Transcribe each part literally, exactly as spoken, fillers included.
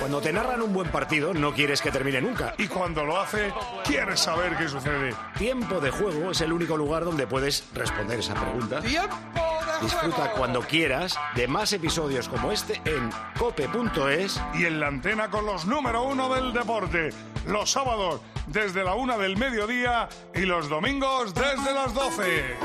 Cuando te narran un buen partido, no quieres que termine nunca. Y cuando lo hace, quieres saber qué sucede. Tiempo de Juego es el único lugar donde puedes responder esa pregunta. ¡Tiempo de Disfruta juego! cuando quieras de más episodios como este en cope punto es. Y en la antena con los número uno del deporte. Los sábados desde la una del mediodía y los domingos desde las doce.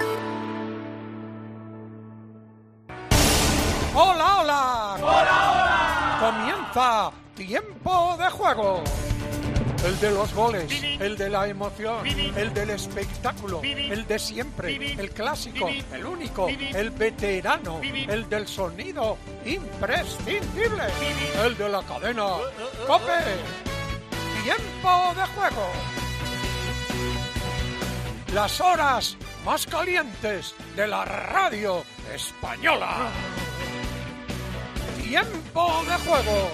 ¡Hola, hola! ¡Hola, hola! Comienza Tiempo de Juego. El de los goles, el de la emoción, el del espectáculo, el de siempre, el clásico, el único, el veterano, el del sonido imprescindible, el de la cadena COPE. Tiempo de Juego. Las horas más calientes de la radio española. Tiempo de Juego.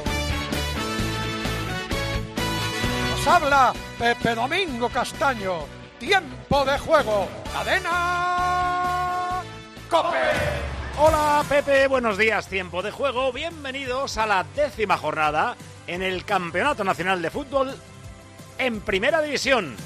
Nos habla Pepe Domingo Castaño. Tiempo de Juego. Cadena COPE. Hola Pepe, buenos días. Tiempo de Juego. Bienvenidos a la décima jornada en el Campeonato Nacional de Fútbol en Primera División.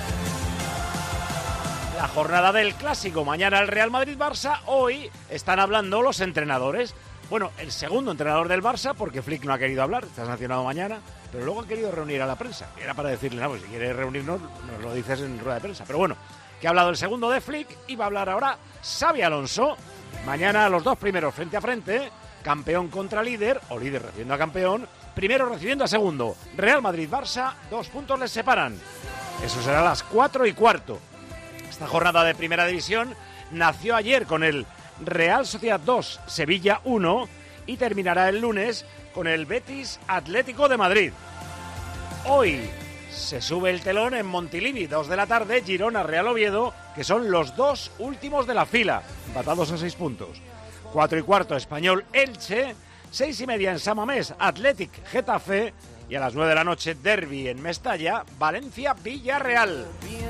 La jornada del Clásico. Mañana el Real Madrid-Barça. Hoy están hablando los entrenadores. Bueno, el segundo entrenador del Barça, porque Flick no ha querido hablar, está sancionado mañana, pero luego han querido reunir a la prensa. Era para decirle, no, pues si quieres reunirnos, nos lo dices en rueda de prensa. Pero bueno, que ha hablado el segundo de Flick y va a hablar ahora Xabi Alonso. Mañana los dos primeros frente a frente, campeón contra líder, o líder recibiendo a campeón, primero recibiendo a segundo. Real Madrid-Barça, dos puntos les separan. Eso será a las cuatro y cuarto. Esta jornada de Primera División nació ayer con el Real Sociedad dos, Sevilla uno y terminará el lunes con el Betis Atlético de Madrid. Hoy se sube el telón en Montilivi, dos de la tarde, Girona Real Oviedo, que son los dos últimos de la fila, empatados a seis puntos. Cuatro y cuarto Español Elche, seis y media en San Mamés, Athletic Getafe y a las nueve de la noche Derbi en Mestalla, Valencia Villarreal.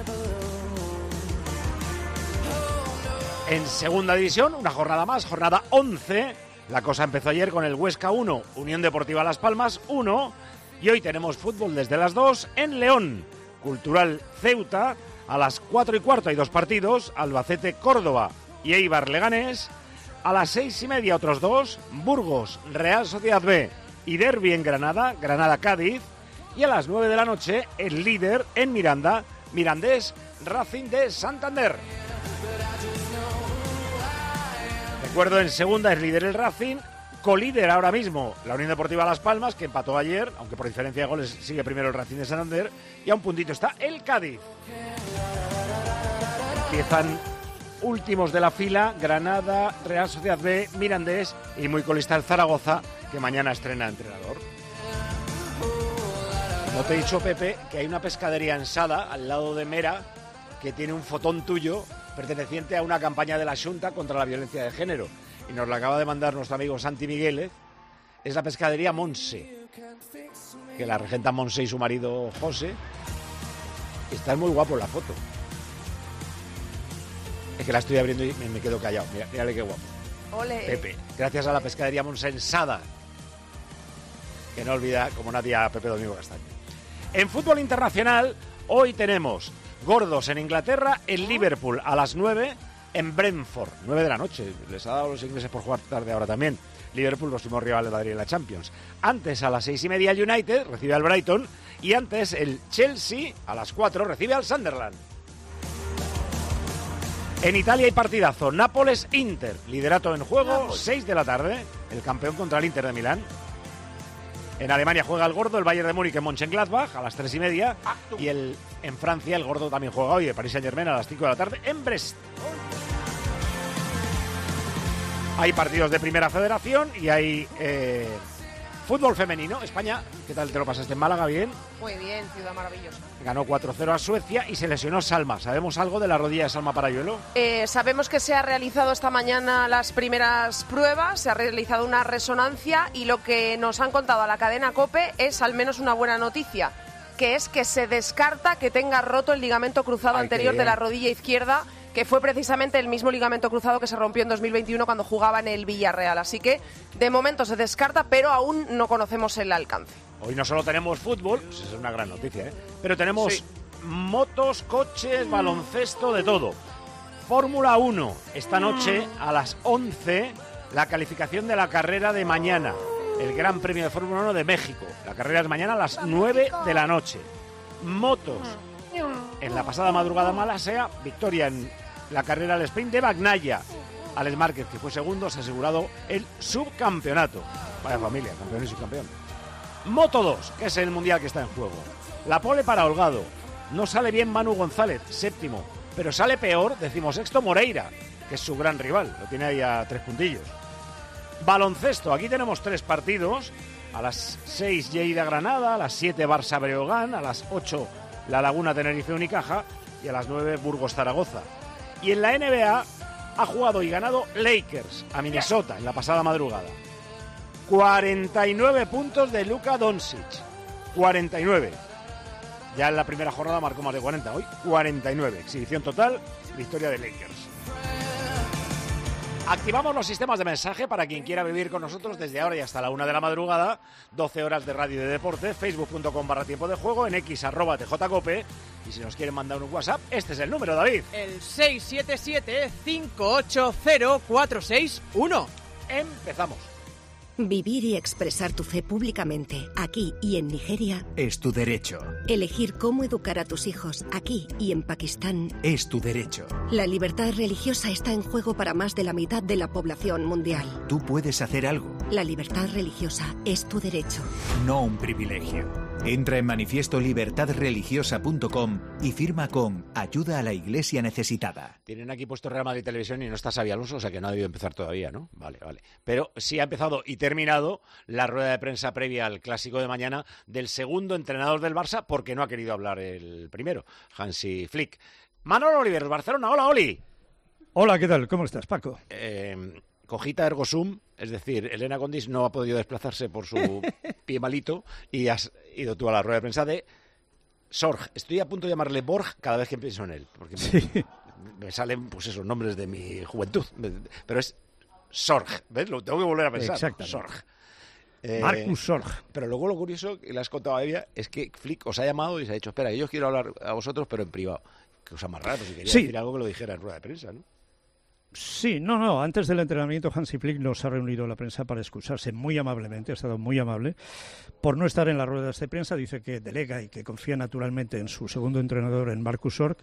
En segunda división, una jornada más, jornada once. La cosa empezó ayer con el Huesca uno, Unión Deportiva Las Palmas uno. Y hoy tenemos fútbol desde las dos en León. Cultural Ceuta, a las cuatro y cuarto hay dos partidos, Albacete Córdoba y Eibar Leganés. A las seis y media otros dos, Burgos Real Sociedad B y Derbi en Granada, Granada Cádiz. Y a las nueve de la noche, el líder en Miranda, Mirandés Racing de Santander. Recuerdo, en segunda es líder el Racing, colíder ahora mismo la Unión Deportiva Las Palmas, que empató ayer, aunque por diferencia de goles sigue primero el Racing de Santander, y a un puntito está el Cádiz. Empiezan últimos de la fila, Granada, Real Sociedad B, Mirandés y muy colista el Zaragoza, que mañana estrena entrenador. No te he dicho, Pepe, que hay una pescadería en Sada, al lado de Mera, que tiene un fotón tuyo perteneciente a una campaña de la Xunta contra la violencia de género. Y nos la acaba de mandar nuestro amigo Santi Migueles. Es la pescadería Monse, que la regenta Monse y su marido José. Está muy guapo la foto. Es que la estoy abriendo y me quedo callado. Mira, mírale qué guapo. Ole. Pepe, gracias a la pescadería Monse en Sada, que no olvida como nadie a Pepe Domingo Castaño. En fútbol internacional, hoy tenemos gordos en Inglaterra, el Liverpool a las nueve en Brentford, nueve de la noche. Les ha dado a los ingleses por jugar tarde ahora también. Liverpool, los últimos rivales de Madrid en la Champions. Antes, a las seis y media, el United recibe al Brighton. Y antes, el Chelsea, a las cuatro, recibe al Sunderland. En Italia hay partidazo. Nápoles-Inter. Liderato en juego, seis de la tarde. El campeón contra el Inter de Milán. En Alemania juega el gordo, el Bayern de Múnich en Mönchengladbach a las tres y media. Y el, en Francia el gordo también juega hoy, el Paris Saint-Germain a las cinco de la tarde en Brest. Hay partidos de Primera Federación y hay eh, fútbol femenino. España, ¿qué tal te lo pasaste en Málaga? ¿Bien? Muy bien, ciudad maravillosa. Ganó cuatro cero a Suecia y se lesionó Salma. ¿Sabemos algo de la rodilla de Salma Parayuelo? Eh, sabemos que se ha realizado esta mañana las primeras pruebas, se ha realizado una resonancia y lo que nos han contado a la cadena COPE es al menos una buena noticia, que es que se descarta que tenga roto el ligamento cruzado Ay, anterior de la rodilla izquierda, que fue precisamente el mismo ligamento cruzado que se rompió en dos mil veintiuno cuando jugaba en el Villarreal. Así que, de momento se descarta, pero aún no conocemos el alcance. Hoy no solo tenemos fútbol, pues es una gran noticia, ¿eh? Pero tenemos sí. motos, coches, baloncesto, de todo. Fórmula uno, esta noche a las once, la calificación de la carrera de mañana, el Gran Premio de Fórmula uno de México. La carrera es mañana a las nueve de la noche. Motos, en la pasada madrugada malasea, victoria en la carrera al sprint de Bagnaia. Alex Márquez, que fue segundo, se ha asegurado el subcampeonato. Vaya familia, campeón y subcampeón. Moto dos, que es el mundial que está en juego. La pole para Holgado. No sale bien Manu González, séptimo. Pero sale peor, decimosexto, Moreira, que es su gran rival. Lo tiene ahí a tres puntillos. Baloncesto, aquí tenemos tres partidos. A las seis Lleida Granada, a las siete Barça Breogán, a las ocho La Laguna Tenerife Unicaja y a las nueve Burgos Zaragoza. Y en la N B A ha jugado y ganado Lakers a Minnesota en la pasada madrugada. cuarenta y nueve puntos de Luka Doncic. cuarenta y nueve. Ya en la primera jornada marcó más de cuarenta. Hoy cuarenta y nueve. Exhibición total, victoria de Lakers. Activamos los sistemas de mensaje para quien quiera vivir con nosotros desde ahora y hasta la una de la madrugada. doce horas de radio y de deporte. Facebook.com barra tiempo de juego. En X arroba tjcope. Y si nos quieren mandar un WhatsApp, este es el número, David. El seis siete siete, cinco ocho cero, cuatro seis uno. Empezamos. Vivir y expresar tu fe públicamente, aquí y en Nigeria, es tu derecho. Elegir cómo educar a tus hijos, aquí y en Pakistán, es tu derecho. La libertad religiosa está en juego para más de la mitad de la población mundial. Tú puedes hacer algo. La libertad religiosa es tu derecho. No un privilegio. Entra en manifiesto libertad religiosa punto com y firma con Ayuda a la Iglesia Necesitada. Tienen aquí puesto Real Madrid Televisión y no está Xabi Alonso, o sea que no ha debido empezar todavía, ¿no? Vale, vale. Pero sí ha empezado y terminado la rueda de prensa previa al clásico de mañana del segundo entrenador del Barça, porque no ha querido hablar el primero, Hansi Flick. Manolo Oliver, Barcelona. Hola, Oli. Hola, ¿qué tal? ¿Cómo estás, Paco? Eh... Cogita ergo sum, es decir, Elena Condis no ha podido desplazarse por su pie malito y has ido tú a la rueda de prensa de Sorg. Estoy a punto de llamarle Borg cada vez que pienso en él, porque sí. me, me salen pues esos nombres de mi juventud, pero es Sorg, ¿ves? Lo tengo que volver a pensar. Exactamente. Sorg. Eh, Marcus Sorg. Pero luego lo curioso que le has contado a Evia es que Flick os ha llamado y se ha dicho, espera, yo quiero hablar a vosotros, pero en privado. Que os amarrara, pues si quería sí. decir algo que lo dijera en rueda de prensa, ¿no? Sí, no, no. Antes del entrenamiento, Hansi Flick nos ha reunido a la prensa para excusarse muy amablemente, ha estado muy amable, por no estar en las ruedas de prensa. Dice que delega y que confía naturalmente en su segundo entrenador, en Marcus Sorg.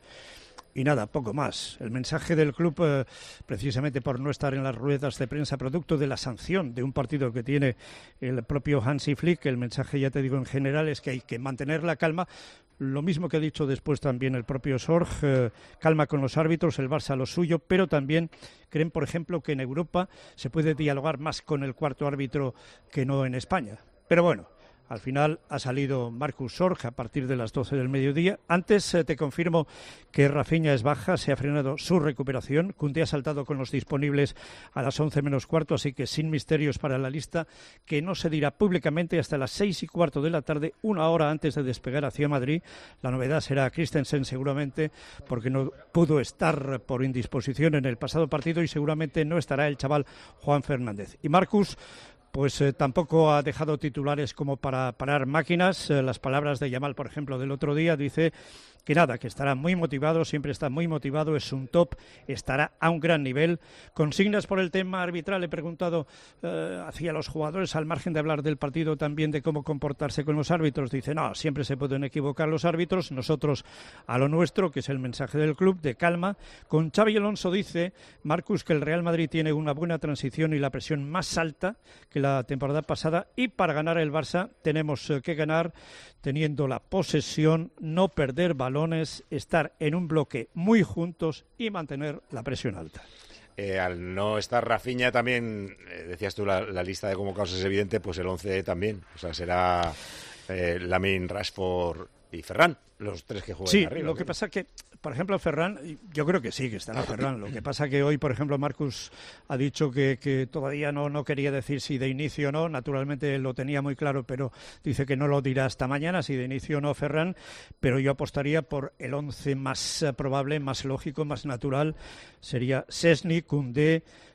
Y nada, poco más. El mensaje del club, eh, precisamente por no estar en las ruedas de prensa, producto de la sanción de un partido que tiene el propio Hansi Flick, el mensaje, ya te digo, en general es que hay que mantener la calma. Lo mismo que ha dicho después también el propio Sorg, eh, calma con los árbitros, el Barça lo suyo, pero también creen, por ejemplo, que en Europa se puede dialogar más con el cuarto árbitro que no en España. Pero bueno, al final ha salido Marcus Sorg a partir de las doce del mediodía. Antes eh, te confirmo que Rafinha es baja, se ha frenado su recuperación. Koundé ha saltado con los disponibles a las once menos cuarto, así que sin misterios para la lista, que no se dirá públicamente hasta las seis y cuarto de la tarde, una hora antes de despegar hacia Madrid. La novedad será Christensen seguramente, porque no pudo estar por indisposición en el pasado partido y seguramente no estará el chaval Juan Fernández. Y Marcus, pues eh, tampoco ha dejado titulares como para parar máquinas. Eh, las palabras de Yamal, por ejemplo, del otro día, dice que nada, que estará muy motivado, siempre está muy motivado, es un top, estará a un gran nivel. Consignas por el tema arbitral, he preguntado eh, hacia los jugadores, al margen de hablar del partido, también de cómo comportarse con los árbitros. Dice, no, siempre se pueden equivocar los árbitros, nosotros a lo nuestro, que es el mensaje del club, de calma. Con Xabi Alonso dice Marcus que el Real Madrid tiene una buena transición y la presión más alta que la temporada pasada, y para ganar el Barça tenemos eh, que ganar teniendo la posesión, no perder balones, estar en un bloque muy juntos y mantener la presión alta. Eh, al no estar Rafinha también, eh, decías tú, la, la lista de convocados es evidente, pues el once también. O sea, será eh, Lamine, Rashford y Ferran, los tres que juegan sí, arriba. Sí, lo que pasa que, por ejemplo, Ferran, yo creo que sí, que estará Ferran. Lo que pasa que hoy, por ejemplo, Marcus ha dicho que, que todavía no, no quería decir si de inicio o no. Naturalmente lo tenía muy claro, pero dice que no lo dirá hasta mañana, si de inicio o no Ferran. Pero yo apostaría por el once más probable, más lógico, más natural. Sería Szczęsny, Koundé,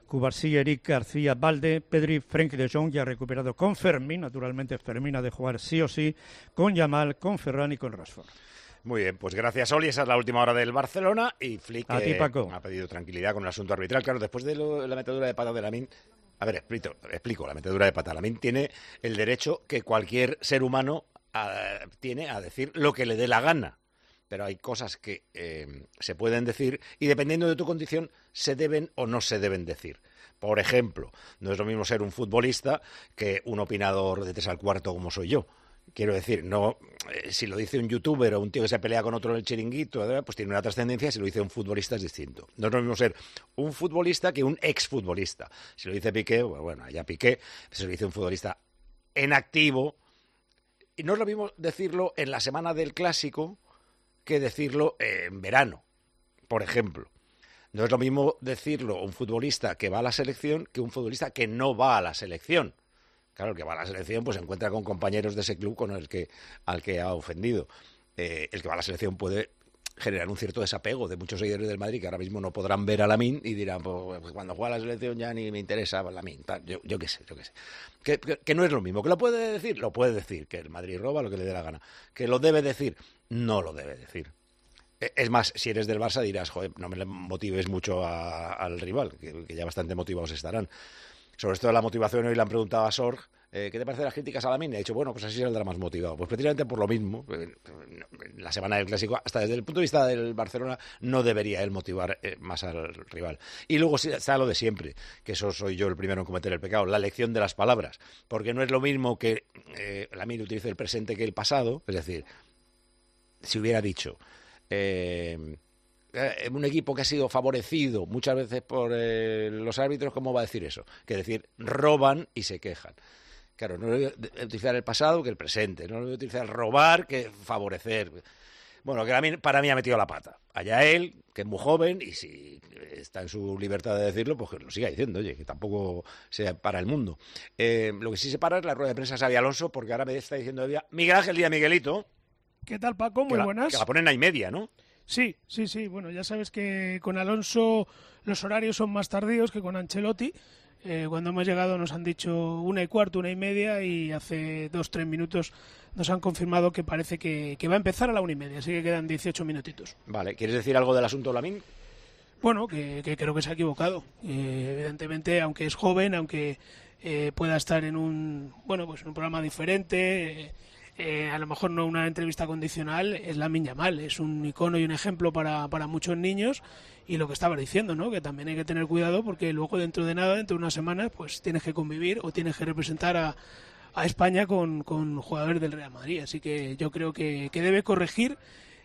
Cubarsí, Eric García Valde, Pedri, Frenk de Jong ya recuperado con Fermín, naturalmente Fermín ha de jugar sí o sí, con Yamal, con Ferran y con Rashford. Muy bien, pues gracias, Oli. Esa es la última hora del Barcelona y Flick A ti, Paco. ha pedido tranquilidad con el asunto arbitral. Claro, después de lo, la metedura de pata de Lamine, a ver, explico, explico la metedura de pata. Lamine tiene el derecho que cualquier ser humano a, tiene a decir lo que le dé la gana. Pero hay cosas que eh, se pueden decir y dependiendo de tu condición se deben o no se deben decir. Por ejemplo, no es lo mismo ser un futbolista que un opinador de tres al cuarto como soy yo. Quiero decir, no, eh, si lo dice un youtuber o un tío que se pelea con otro en el chiringuito, eh, pues tiene una trascendencia, si lo dice un futbolista es distinto. No es lo mismo ser un futbolista que un exfutbolista. Si lo dice Piqué, pues bueno, ya Piqué, si lo dice un futbolista en activo, y no es lo mismo decirlo en la semana del Clásico que decirlo en verano, por ejemplo. No es lo mismo decirlo un futbolista que va a la selección que un futbolista que no va a la selección. Claro, el que va a la selección pues se encuentra con compañeros de ese club con el que al que ha ofendido. Eh, el que va a la selección puede generar un cierto desapego de muchos seguidores del Madrid que ahora mismo no podrán ver a Lamine y dirán, pues cuando juega a la selección ya ni me interesa Lamine. Yo, yo qué sé, yo qué sé. Que, que, que no es lo mismo. ¿Que lo puede decir? Lo puede decir. Que el Madrid roba lo que le dé la gana. ¿Que lo debe decir? No lo debe decir. Es más, si eres del Barça dirás, joder, no me motives mucho a, al rival, que, que ya bastante motivados estarán. Sobre esto de la motivación, hoy le han preguntado a Sorg, eh, ¿qué te parece las críticas a Lamine? Y ha dicho, bueno, pues así saldrá más motivado. Pues precisamente por lo mismo, eh, la semana del Clásico, hasta desde el punto de vista del Barcelona, no debería él motivar eh, más al rival. Y luego está lo de siempre, que eso soy yo el primero en cometer el pecado, la elección de las palabras. Porque no es lo mismo que eh, Lamine utilice el presente que el pasado, es decir, si hubiera dicho... Eh, un equipo que ha sido favorecido muchas veces por eh, los árbitros, ¿cómo va a decir eso? Que decir, roban y se quejan. Claro, no voy a utilizar el pasado que el presente, no voy a utilizar robar que favorecer. Bueno, que a mí, para mí ha metido la pata. Allá él, que es muy joven, y si está en su libertad de decirlo, pues que lo siga diciendo, oye, que tampoco sea para el mundo. Eh, lo que sí se para es la rueda de prensa de Xabi Alonso, porque ahora me está diciendo Miguel Ángel Díaz Miguelito. ¿Qué tal, Paco? Muy que buenas. La, que la ponen a y media, ¿no? Sí, sí, sí. Bueno, ya sabes que con Alonso los horarios son más tardíos que con Ancelotti. Eh, cuando hemos llegado nos han dicho una y cuarto, una y media, y hace dos, tres minutos nos han confirmado que parece que, que va a empezar a la una y media, así que quedan dieciocho minutitos. Vale, ¿quieres decir algo del asunto Lamine? Bueno, que, que creo que se ha equivocado. Eh, evidentemente, aunque es joven, aunque eh, pueda estar en un, bueno, pues en un programa diferente... Eh, Eh, a lo mejor no una entrevista condicional, es Lamine Yamal, es un icono y un ejemplo para, para muchos niños, y lo que estabas diciendo, ¿no? Que también hay que tener cuidado porque luego dentro de nada, dentro de unas semanas, pues tienes que convivir o tienes que representar a, a España con, con jugadores del Real Madrid, así que yo creo que, que debe corregir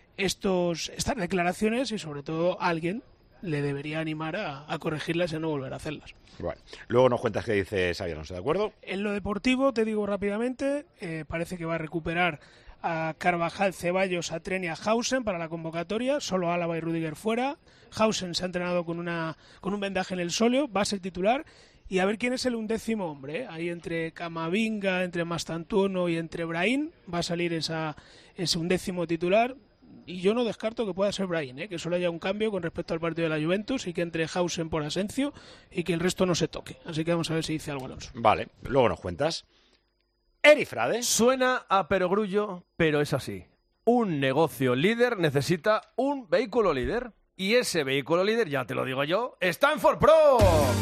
estos estas declaraciones y sobre todo alguien le debería animar a, a corregirlas y a no volver a hacerlas. Bueno, luego nos cuentas qué dice Xabi Alonso, ¿de acuerdo? En lo deportivo, te digo rápidamente, eh, parece que va a recuperar a Carvajal, Ceballos, a Tren y a Hausen para la convocatoria, solo Álava y Rüdiger fuera. Hausen se ha entrenado con una con un vendaje en el sóleo, va a ser titular, y a ver quién es el undécimo hombre, ¿eh? Ahí entre Camavinga, entre Mastantuono y entre Brahim va a salir esa ese undécimo titular. Y yo no descarto que pueda ser Brahim, ¿eh? Que solo haya un cambio con respecto al partido de la Juventus y que entre Hausen por Asencio y que el resto no se toque. Así que vamos a ver si dice algo Alonso. Vale, luego nos cuentas. Eri Frade. Suena a perogrullo, pero es así. Un negocio líder necesita un vehículo líder. Y ese vehículo líder, ya te lo digo yo, está en Ford Pro.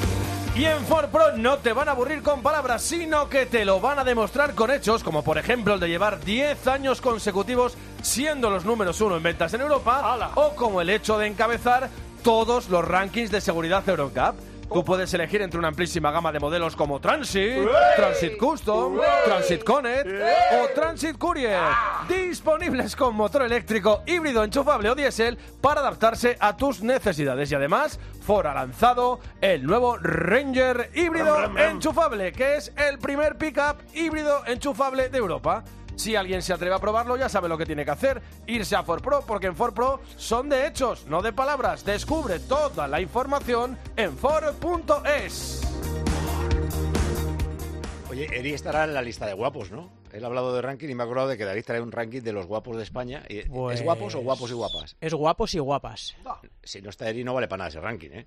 Y en Ford Pro no te van a aburrir con palabras, sino que te lo van a demostrar con hechos, como por ejemplo el de llevar diez años consecutivos siendo los números uno en ventas en Europa, ¡Hala! O como el hecho de encabezar todos los rankings de seguridad Euroncap. Tú puedes elegir entre una amplísima gama de modelos como Transit, ¡Uey! Transit Custom, ¡Uey! Transit Connect ¡Uey! O Transit Courier, ¡Ah! Disponibles con motor eléctrico, híbrido, enchufable o diésel para adaptarse a tus necesidades. Y además, Ford ha lanzado el nuevo Ranger híbrido ram, ram, ram. enchufable, que es el primer pickup híbrido enchufable de Europa. Si alguien se atreve a probarlo, ya sabe lo que tiene que hacer, irse a Ford Pro, porque en Ford Pro son de hechos, no de palabras. Descubre toda la información en Ford punto es. Oye, Eri estará en la lista de guapos, ¿no? Él ha hablado de ranking y me ha acordado de que David trae un ranking de los guapos de España. Pues... ¿Es guapos o guapos y guapas? Es guapos y guapas. Si no está Eri no vale para nada ese ranking, ¿eh?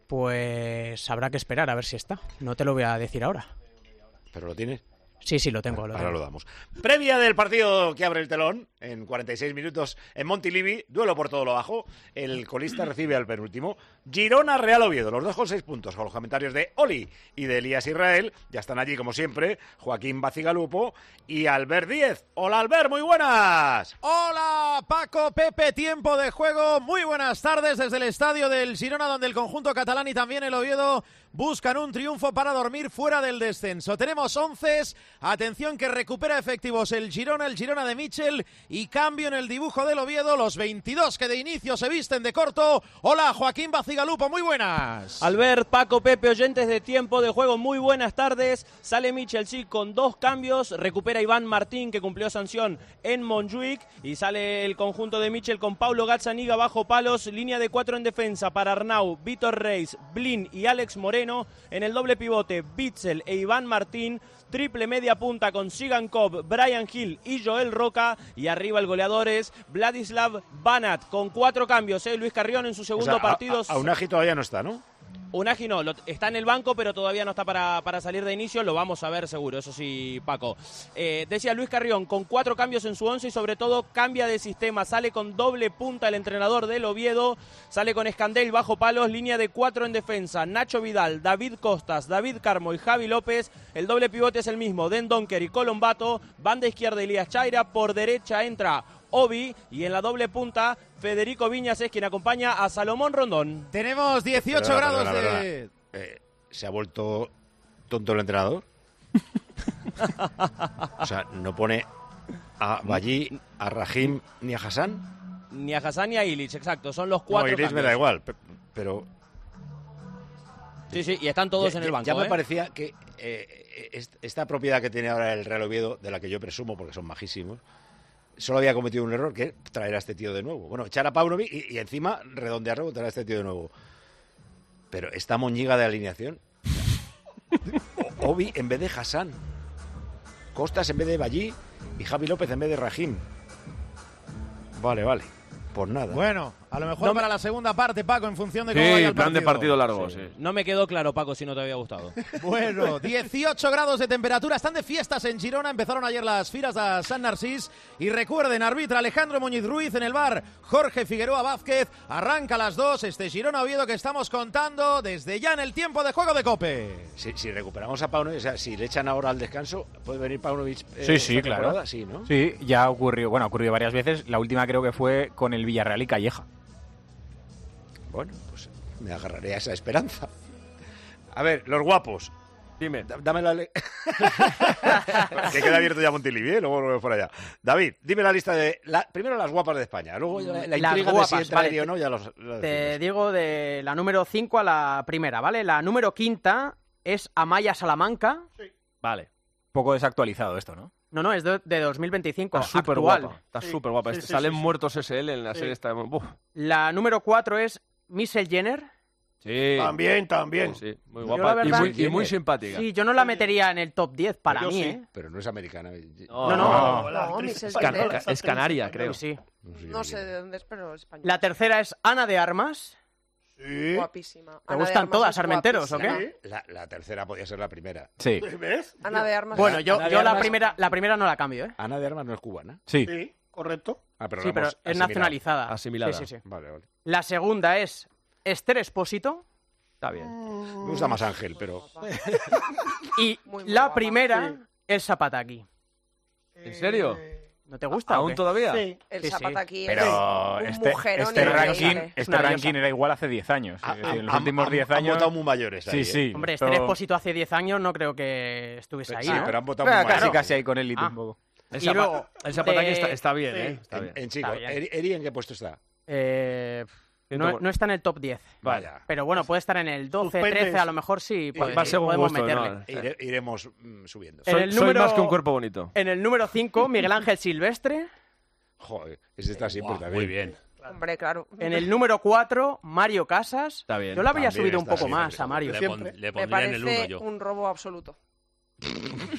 Pues habrá que esperar a ver si está. No te lo voy a decir ahora. ¿Pero lo tienes? Sí, sí, lo tengo. Lo Ahora tengo. lo damos. Previa del partido que abre el telón, en cuarenta y seis minutos en Montilivi, duelo por todo lo bajo. El colista recibe al penúltimo. Girona Real Oviedo, los dos con seis puntos, con los comentarios de Oli y de Elías Israel. Ya están allí, como siempre, Joaquín Bacigalupo y Albert Díez. Hola, Albert, muy buenas. Hola, Paco, Pepe, tiempo de juego. Muy buenas tardes desde el estadio del Girona, donde el conjunto catalán y también el Oviedo buscan un triunfo para dormir fuera del descenso. Tenemos once. Atención que recupera efectivos el Girona, el Girona de Michel, y cambio en el dibujo del Oviedo, los veintidós que de inicio se visten de corto. Hola, Joaquín Bacigalupo, muy buenas. Albert, Paco, Pepe, oyentes de tiempo de juego, muy buenas tardes. Sale Michel, sí, con dos cambios. Recupera Iván Martín, que cumplió sanción en Montjuic, y sale el conjunto de Michel con Paulo Gazzaniga bajo palos. Línea de cuatro en defensa para Arnau, Vítor Reis, Blin y Alex Moreno. En el doble pivote, Bitzel e Iván Martín. Triple media punta con Sigankov, Brian Hill y Joel Roca. Y arriba el goleador es Vladislav Banat, con cuatro cambios. ¿eh? Luis Carrión en su segundo O sea, partido. A, a, Unagi todavía no está, ¿no? Unagi no, lo, está en el banco, pero todavía no está para, para salir de inicio. Lo vamos a ver seguro, eso sí, Paco. Eh, decía Luis Carrión, con cuatro cambios en su once y sobre todo cambia de sistema. Sale con doble punta el entrenador del Oviedo. Sale con Escandel bajo palos, línea de cuatro en defensa. Nacho Vidal, David Costas, David Carmo y Javi López. El doble pivote es el mismo, Den Donker y Colombato. Banda izquierda Elías Chaira, por derecha entra Obi, y en la doble punta Federico Viñas es quien acompaña a Salomón Rondón. Tenemos dieciocho Perdona, grados perdona, de... perdona. Eh, ¿Se ha vuelto tonto el entrenador? O sea, ¿no pone a Ballí, a Rahim ni a Hassan? Ni a Hassan ni a Illich, exacto, son los cuatro. No, Illich me da igual, pero... Sí, sí, y están todos ya, en el banco. Ya me ¿eh? parecía que eh, esta propiedad que tiene ahora el Real Oviedo, de la que yo presumo, porque son majísimos, solo había cometido un error, que es traer a este tío de nuevo. Bueno, echar a Paunovic y, y encima redondearlo, traer a este tío de nuevo. Pero esta moñiga de alineación... O, Obi en vez de Hassan, Costas en vez de Ballí y Javi López en vez de Rahim. Vale, vale. Pues nada. Bueno, a lo mejor no para me... la segunda parte, Paco, en función de sí, cómo vaya el plan partido. de partido largo, sí. Sí. No me quedó claro, Paco, si no te había gustado. Bueno, dieciocho grados de temperatura, están de fiestas en Girona, empezaron ayer las firas de San Narcís y recuerden, arbitra Alejandro Muñiz Ruiz, en el bar Jorge Figueroa Vázquez, arranca a las dos este Girona Oviedo que estamos contando desde ya en el tiempo de juego de COPE. Si, si recuperamos a Paunovic, o sea, si le echan ahora al descanso, ¿puede venir Paunovic? Eh, sí, sí, claro. Temporada? Sí, ¿no? Sí, ya ocurrió, bueno, ha ocurrido varias veces, la última creo que fue con el Villarreal y Calleja. Bueno, pues me agarraré a esa esperanza. A ver, los guapos. Dime. D- dame la... Le... que queda abierto ya Montilivi, ¿eh? Luego volvemos por allá. David, dime la lista de... La... Primero las guapas de España, luego la, la Las intriga guapas, de si entra vale. o no, ya los, los Te decimos. digo de la número cinco a la primera, ¿vale? La número quinta es Amaya Salamanca. Vale. Un poco desactualizado esto, ¿no? No, no, es de, de dos mil veinticinco, Está súper actual. guapa. Está súper guapa. Sí, Este- sí, Salen sí, sí. muertos S L en la Sí. serie esta. Uf. La número cuatro es Michelle Jenner. Sí. También, también. Sí, sí. Muy Yo, guapa la y verdad, muy, y muy simpática. Sí, yo no la metería en el top diez para Yo mí, sí, ¿eh? pero no es americana. No, No, no. No, actriz Michelle Es, can- Jenner. es canaria, creo. Sí. No sé de dónde es, pero español. La tercera es Ana de Armas. Sí. Guapísima. ¿Te Ana de gustan Armas todas, es Armenteros, o qué? guapísima. La, la tercera podía ser la primera. Sí. ¿Ves? Ana de Armas. Bueno, yo, Ana de yo la Armas- primera la primera no la cambio, ¿eh? Ana de Armas no es cubana. Sí. Sí, correcto. Ah, pero Sí, la pero hemos es asimilado. nacionalizada. Asimilada. Sí, sí, sí. Vale, vale. La segunda es Esther Espósito. Está bien. Me gusta más Ángel, pero... Y Muy, muy la guapa. primera Sí. es Zapataki. ¿En serio? ¿No te gusta? o ¿Aún qué? todavía? Sí. El Sí, sí. Zapataki es Pero un este, mujerón este increíble. ranking, Es este una ranking diosa. era igual hace diez años. Ah, Es decir, en los han- últimos han- diez han años... votado muy mayores ahí, Sí, ¿eh? sí. Hombre, Esther Esto- Espósito hace diez años no creo que estuviese ahí, Sí, ¿no? pero han votado Ah, muy casi, mayores. casi ahí con el hito Ah. un poco. El, Y Zapa- luego, el Zapataki de- está, está bien, Sí. ¿eh? Está En, bien. en chico, Está bien. Eri, Eri, ¿en qué puesto está? Eh, no, Ciento- no está en el top diez. Vaya. Pero bueno, puede estar en el doce, Suspendes. trece, a lo mejor sí, puede- Va según podemos gusto, meterle. ¿no? Ire- iremos mm, subiendo. En Soy, el soy número- más que un cuerpo bonito. En el número cinco, Miguel Ángel Silvestre. Joder, ese está siempre Guau, también. muy bien. Hombre, claro. En el número cuatro, Mario Casas. Está bien. Yo lo habría También subido un está poco siempre. más a Mario. Siempre. Me parece un robo absoluto.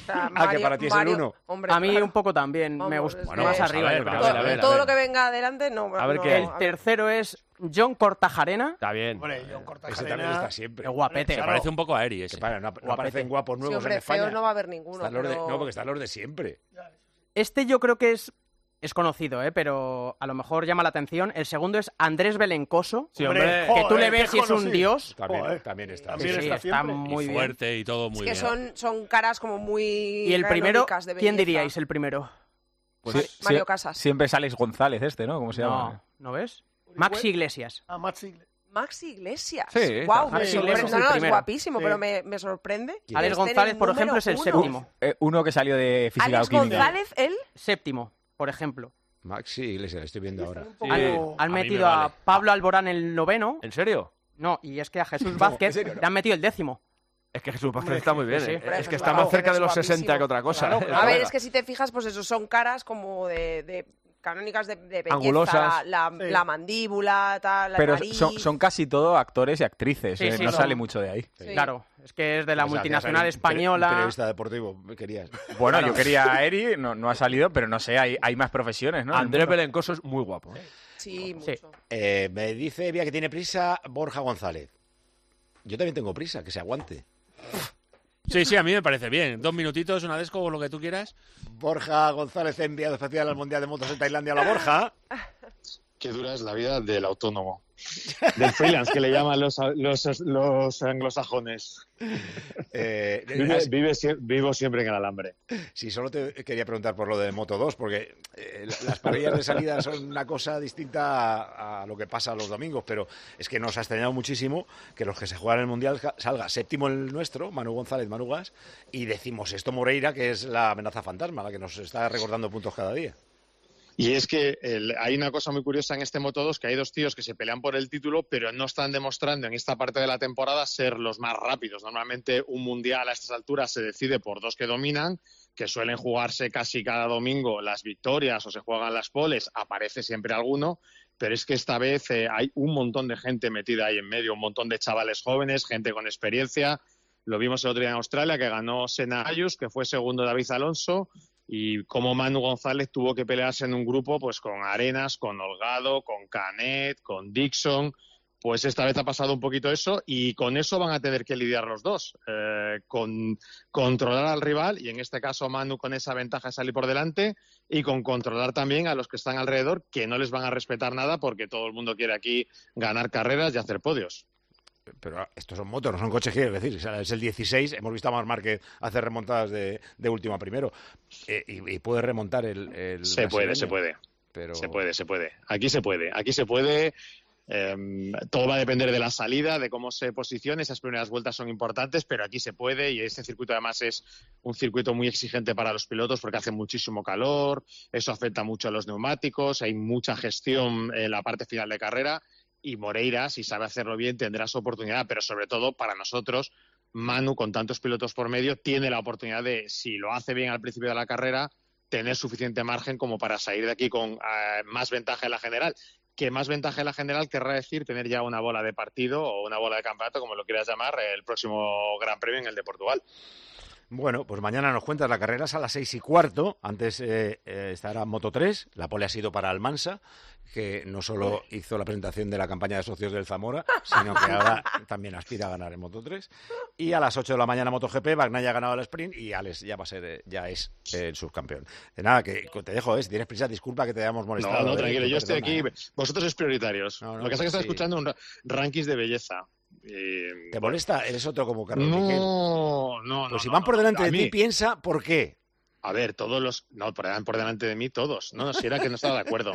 sea, Ah, Mario- que para ti es Mario- el uno. hombre, A mí claro. un poco también, me Vamos, gusta es Bueno, más vamos a arriba. ver, yo creo. vamos a ver, a ver, todo a lo ver. que venga adelante, no. A ver no, qué- El tercero es John Cortajarena. Está bien. Hombre, John Ese también Cortajarena. está siempre. Qué guapete. Se parece un poco a Eri Que ese. para, no, no Guapete. aparecen guapos Sí, nuevos hombre, en España. feos no va a haber ninguno. Están los de- pero- no, porque están los de siempre. Este yo creo que es, es conocido, ¿eh? Pero a lo mejor llama la atención. El segundo es Andrés Belencoso. Sí, hombre. Que tú le Joder, ves qué y es un conocido. dios. También, Joder. también está. También Sí, está está siempre. muy y bien. fuerte y todo muy Es que bien. son, son caras como muy. Y el primero, canónicas de ¿quién belleza. diríais el primero? Pues sí, Mario sí, Casas. Siempre es Alex González este, ¿no? ¿Cómo se llama? No, ¿no ves? Maxi Iglesias. Ah, Max Iglesias. Maxi Iglesias. Sí, Guau, Maxi me Iglesias sorprende. es el No, no, es primero. guapísimo, Sí. pero me, me sorprende. ¿Quién Alex es? Esté en González, por número ejemplo, es el uno. séptimo. Eh, uno que salió de física Alex o química. González, él. Séptimo, por ejemplo. Maxi Iglesias, estoy viendo ahora. Sí. Han, A han mí me metido vale. a Pablo Alborán el noveno. ¿En serio? No, y es que a Jesús Vázquez en serio, no. le han metido el décimo. Es que Jesús Vázquez está muy bien. sí. ¿eh? Hombre, Es Jesús que está más Vázquez cerca de es los guapísimo. sesenta que otra cosa. Claro, ¿eh? claro. A ver, Venga. es que si te fijas, pues eso, son caras como de, de canónicas de, de belleza. Angulosas. La, la, Sí. la mandíbula, tal, la Pero nariz. son, son casi todo actores y actrices, Sí, eh, sí, no son- sale mucho de ahí. Sí. Claro, es que es de la Pues, multinacional hacías ahí un peri- española. Un periodista deportivo, querías. Bueno, yo quería a Eri, no, no ha salido, pero no sé, hay, hay más profesiones, ¿no? En el Andrés mundo. Belencoso es muy guapo. ¿eh? Sí, Sí. mucho. Eh, me dice Vía que tiene prisa Borja González. Yo también tengo prisa, que se aguante. Sí, sí, a mí me parece bien. Dos minutitos, una desco o lo que tú quieras. Borja González, enviado especial al Mundial de Motos en Tailandia. Hola, Borja. Qué dura es la vida del autónomo. Del freelance, que le llaman los, los, los anglosajones. Eh, Vive, has- vive sie- vivo siempre en el alambre. Sí, solo te quería preguntar por lo de Moto dos, porque eh, las parrillas de salida son una cosa distinta a, a lo que pasa los domingos, pero es que nos ha extrañado muchísimo que los que se juegan el Mundial ja- salga séptimo el nuestro, Manu González, Manu Gas, y decimos esto Moreira, que es la amenaza fantasma, la que nos está recordando puntos cada día. Y es que el- hay una cosa muy curiosa en este Moto dos, que hay dos tíos que se pelean por el título, pero no están demostrando en esta parte de la temporada ser los más rápidos. Normalmente un mundial a estas alturas se decide por dos que dominan, que suelen jugarse casi cada domingo las victorias o se juegan las poles, aparece siempre alguno, pero es que esta vez eh, hay un montón de gente metida ahí en medio, un montón de chavales jóvenes, gente con experiencia. Lo vimos el otro día en Australia, que ganó Senna Ayus, que fue segundo David Alonso, y como Manu González tuvo que pelearse en un grupo pues con Arenas, con Holgado, con Canet, con Dixon. Pues esta vez ha pasado un poquito eso y con eso van a tener que lidiar los dos, eh, con controlar al rival y en este caso Manu con esa ventaja de salir por delante y con controlar también a los que están alrededor, que no les van a respetar nada porque todo el mundo quiere aquí ganar carreras y hacer podios. Pero estos son motos, no son coches, quiero decir. O sea, es el dieciséis, hemos visto a Marc Márquez hacer remontadas de, de última primero. Eh, y, y puede remontar el... el Se puede, brasileño. se puede. Pero... Se puede, se puede. Aquí se puede, aquí se puede. Eh, todo va a depender de la salida, de cómo se posicione. Esas primeras vueltas son importantes, pero aquí se puede y este circuito además es un circuito muy exigente para los pilotos porque hace muchísimo calor, eso afecta mucho a los neumáticos, hay mucha gestión en la parte final de carrera y Moreira, si sabe hacerlo bien, tendrá su oportunidad, pero sobre todo para nosotros, Manu, con tantos pilotos por medio, tiene la oportunidad de, si lo hace bien al principio de la carrera, tener suficiente margen como para salir de aquí con eh, más ventaja en la general. Que más ventaja en la general querrá decir tener ya una bola de partido o una bola de campeonato, como lo quieras llamar, el próximo Gran Premio en el de Portugal. Bueno, pues mañana nos cuentas, la carrera es a las seis y cuarto. Antes eh, eh, estará Moto tres, la pole ha sido para Almansa, que no solo hizo la presentación de la campaña de socios del Zamora, sino que ahora también aspira a ganar en Moto tres. Y a las ocho de la mañana MotoGP, Bagnaia ya ha ganado el sprint y Alex ya va a ser, eh, ya es eh, el subcampeón. De nada, que te dejo, eh, si tienes prisa, disculpa que te hayamos molestado. No, no, eh, tranquilo, yo perdona, estoy aquí. eh. Vosotros sois prioritarios. No, no, lo que pasa es que estás sí. escuchando un ra- rankings de belleza. Eh, ¿Te molesta? Eres otro como Carlos No, Piqué. no, no. Pues si no, van no, por delante a de mí- ti, piensa por qué. A ver, todos los... No, por, por delante de mí todos. No, si era que no estaba de acuerdo.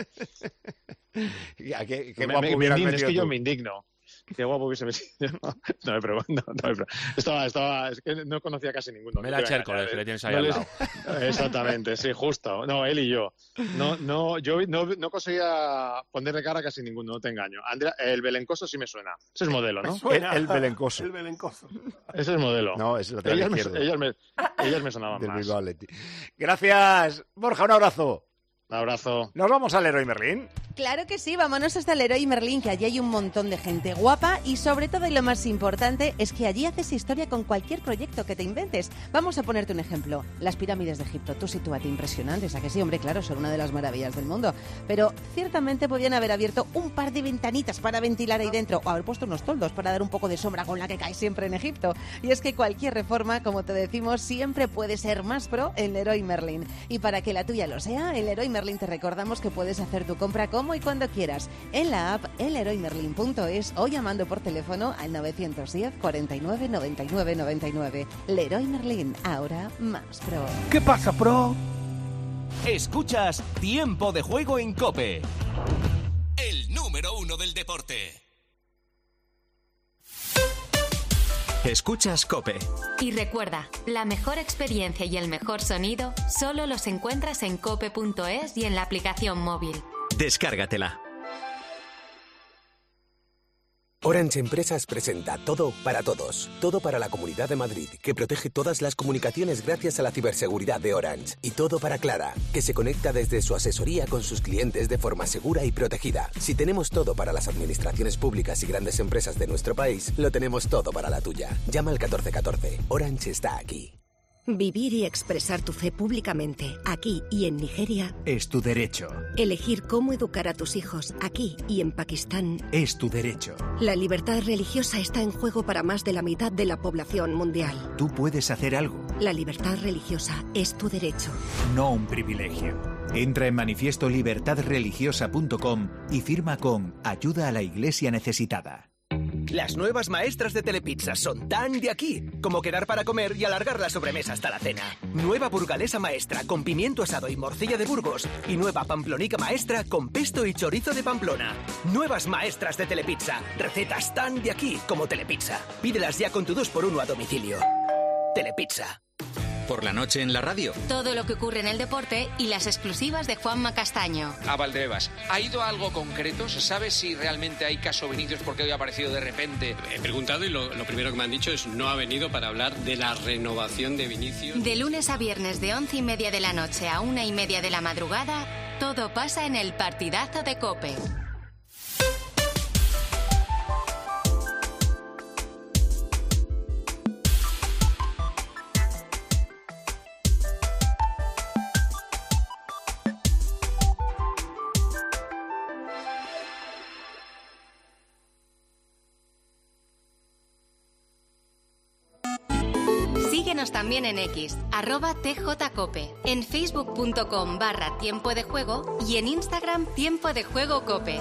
¿A qué, qué Me- guapo me- me hubieras indigno, es metido que yo tú? me indigno. Qué guapo hubiese metido. No, me pregunto, no, no me pregunto. Estaba, estaba, es que no conocía casi ninguno. Mela no te voy a Chércoles, engañar, que le ¿eh? tienes ahí No al les- lado. Exactamente, sí, justo. No, él y yo. No, no, yo no, no conseguía ponerle cara a casi ninguno, no te engaño. Andrea, el Belencoso sí me suena. Ese es modelo, ¿no? El, el Belencoso. El Belencoso. Ese es modelo. No, es el lateral ellas, me, izquierdo. ellas, me, ellas me sonaban Del más. Bilbao Athletic. Gracias, Borja, un abrazo. Un abrazo. Nos vamos al Leroy Merlin. Claro que sí, vámonos hasta el Leroy Merlin, que allí hay un montón de gente guapa y sobre todo, y lo más importante, es que allí haces historia con cualquier proyecto que te inventes. Vamos a ponerte un ejemplo. Las pirámides de Egipto, tú sitúate, impresionantes, ¿a que sí? Hombre, claro, son una de las maravillas del mundo. Pero ciertamente podían haber abierto un par de ventanitas para ventilar ahí dentro o haber puesto unos toldos para dar un poco de sombra con la que cae siempre en Egipto. Y es que cualquier reforma, como te decimos, siempre puede ser más pro en Leroy Merlin. Y para que la tuya lo sea, en Leroy Merlin te recordamos que puedes hacer tu compra como y cuando quieras, en la app, en leroy merlin punto es o llamando por teléfono al nueve diez, cuarenta y nueve, noventa y nueve, noventa y nueve. Leroy Merlin, ahora más pro. ¿Qué pasa, pro? Escuchas Tiempo de Juego en COPE, el número uno del deporte. Escuchas COPE. Y recuerda, la mejor experiencia y el mejor sonido solo los encuentras en cope punto es y en la aplicación móvil. Descárgatela. Orange Empresas presenta Todo para Todos. Todo para la Comunidad de Madrid, que protege todas las comunicaciones gracias a la ciberseguridad de Orange. Y todo para Clara, que se conecta desde su asesoría con sus clientes de forma segura y protegida. Si tenemos todo para las administraciones públicas y grandes empresas de nuestro país, lo tenemos todo para la tuya. Llama al catorce catorce. Orange está aquí. Vivir y expresar tu fe públicamente, aquí y en Nigeria, Es tu derecho. elegir cómo educar a tus hijos, aquí y en Pakistán. Es tu derecho. La libertad religiosa está en juego para más de la mitad de la población mundial. Tú puedes hacer algo, La libertad religiosa es tu derecho. no un privilegio. Entra en manifiesto libertad religiosa punto com y firma con Ayuda a la Iglesia Necesitada. Las nuevas maestras de Telepizza son tan de aquí como quedar para comer y alargar la sobremesa hasta la cena. Nueva burgalesa maestra con pimiento asado y morcilla de Burgos. Y nueva pamplonica maestra con pesto y chorizo de Pamplona. Nuevas maestras de Telepizza. Recetas tan de aquí como Telepizza. Pídelas ya con tu dos por uno a domicilio. Telepizza. Por la noche en la radio. Todo lo que ocurre en el deporte y las exclusivas de Juanma Castaño. A Valdebebas, ¿ha ido a algo concreto? ¿Se sabe si realmente hay caso Vinicius porque hoy ha aparecido de repente? He preguntado y lo, lo primero que me han dicho es no ha venido para hablar de la renovación de Vinicius. De lunes a viernes de once y media de la noche a una y media de la madrugada, todo pasa en el partidazo de COPE. Síguenos también en X, arroba tjcope, en facebook.com barra tiempo de juego y en Instagram tiempo de juego cope.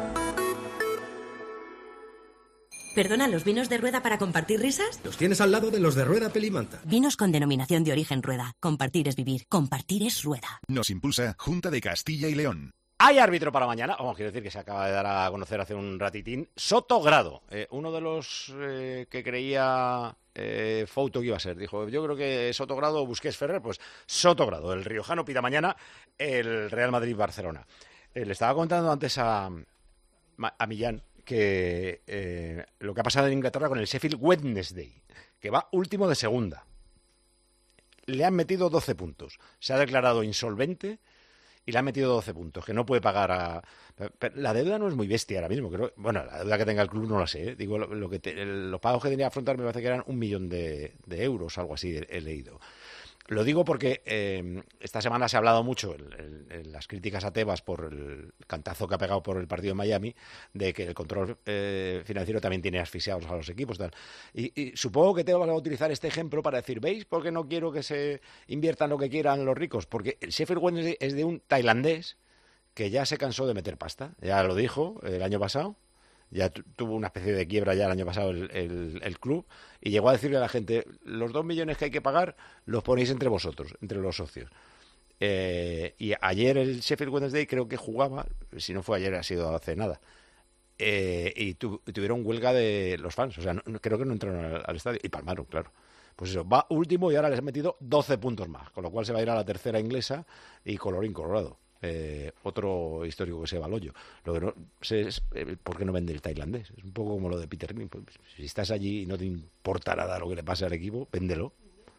¿Perdona, los vinos de Rueda para compartir risas? Los tienes al lado de los de Rueda Pelimanta. Vinos con denominación de origen Rueda. Compartir es vivir. Compartir es Rueda. Nos impulsa Junta de Castilla y León. Hay árbitro para mañana, vamos, quiero decir que se acaba de dar a conocer hace un ratitín, Sotogrado, eh, uno de los eh, que creía eh, Fouto que iba a ser, dijo, yo creo que Sotogrado o Busquets Ferrer, pues Sotogrado, el riojano pita mañana el Real Madrid-Barcelona. Eh, le estaba contando antes a, a Millán que eh, lo que ha pasado en Inglaterra con el Sheffield Wednesday, que va último de segunda. Le han metido doce puntos, se ha declarado insolvente y le han metido doce puntos, que no puede pagar a... La deuda no es muy bestia ahora mismo. Creo... Bueno, la deuda que tenga el club no la sé. ¿eh? Digo, lo, lo que te... los pagos que tenía que afrontar me parece que eran un millón de, de euros, algo así, he, he leído. Lo digo porque eh, esta semana se ha hablado mucho en, en, en las críticas a Tebas por el cantazo que ha pegado por el partido en Miami, de que el control eh, financiero también tiene asfixiados a los equipos. Tal. Y, y supongo que Tebas va a utilizar este ejemplo para decir, ¿veis por qué no quiero que se inviertan lo que quieran los ricos? Porque el Sheffield Wednesday es de un tailandés que ya se cansó de meter pasta. Ya lo dijo el año pasado. Ya tuvo una especie de quiebra ya el año pasado el, el, el club y llegó a decirle a la gente, los dos millones que hay que pagar los ponéis entre vosotros, entre los socios. Eh, y ayer el Sheffield Wednesday creo que jugaba, si no fue ayer ha sido hace nada, eh, y tu, tuvieron huelga de los fans, o sea, no, creo que no entraron al, al estadio y palmaron, claro. Pues eso, va último y ahora les han metido doce puntos más, con lo cual se va a ir a la tercera inglesa y colorín colorado. Eh, otro histórico que se va al hoyo. Lo que no sé es eh, por qué no vende el tailandés. Es un poco como lo de Peter Lim. Pues, si estás allí y no te importa nada lo que le pase al equipo, véndelo.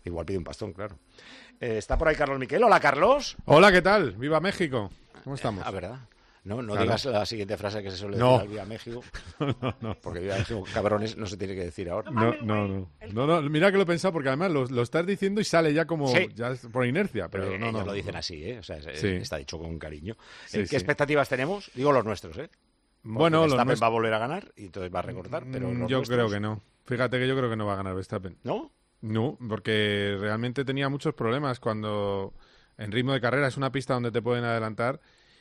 Igual pide un pastón, claro. Eh, está por ahí Carlos Miquel. Hola, Carlos. Hola, ¿qué tal? ¡Viva México! ¿Cómo estamos? Ah, ¿verdad? No, no Claro. digas la siguiente frase que se suele No. decir al Viva México. no, no. Porque Viva México, cabrones, no se tiene que decir ahora. No, no, no. No, no, mira que lo he pensado porque además lo, lo estás diciendo y sale ya como Sí. ya es por inercia, pero, Pero no, no. ellos lo no. dicen así, ¿eh? O sea, es- Sí. está dicho con cariño. Sí, Eh, ¿Qué sí. expectativas tenemos? Digo los nuestros, ¿eh? Porque Bueno, los Verstappen nuestros- va a volver a ganar y entonces va a recortar, pero Mm, los yo nuestros- creo que no. Fíjate que yo creo que no va a ganar Verstappen. ¿No? No, porque realmente tenía muchos problemas cuando en ritmo de carrera es una pista donde te pueden adelantar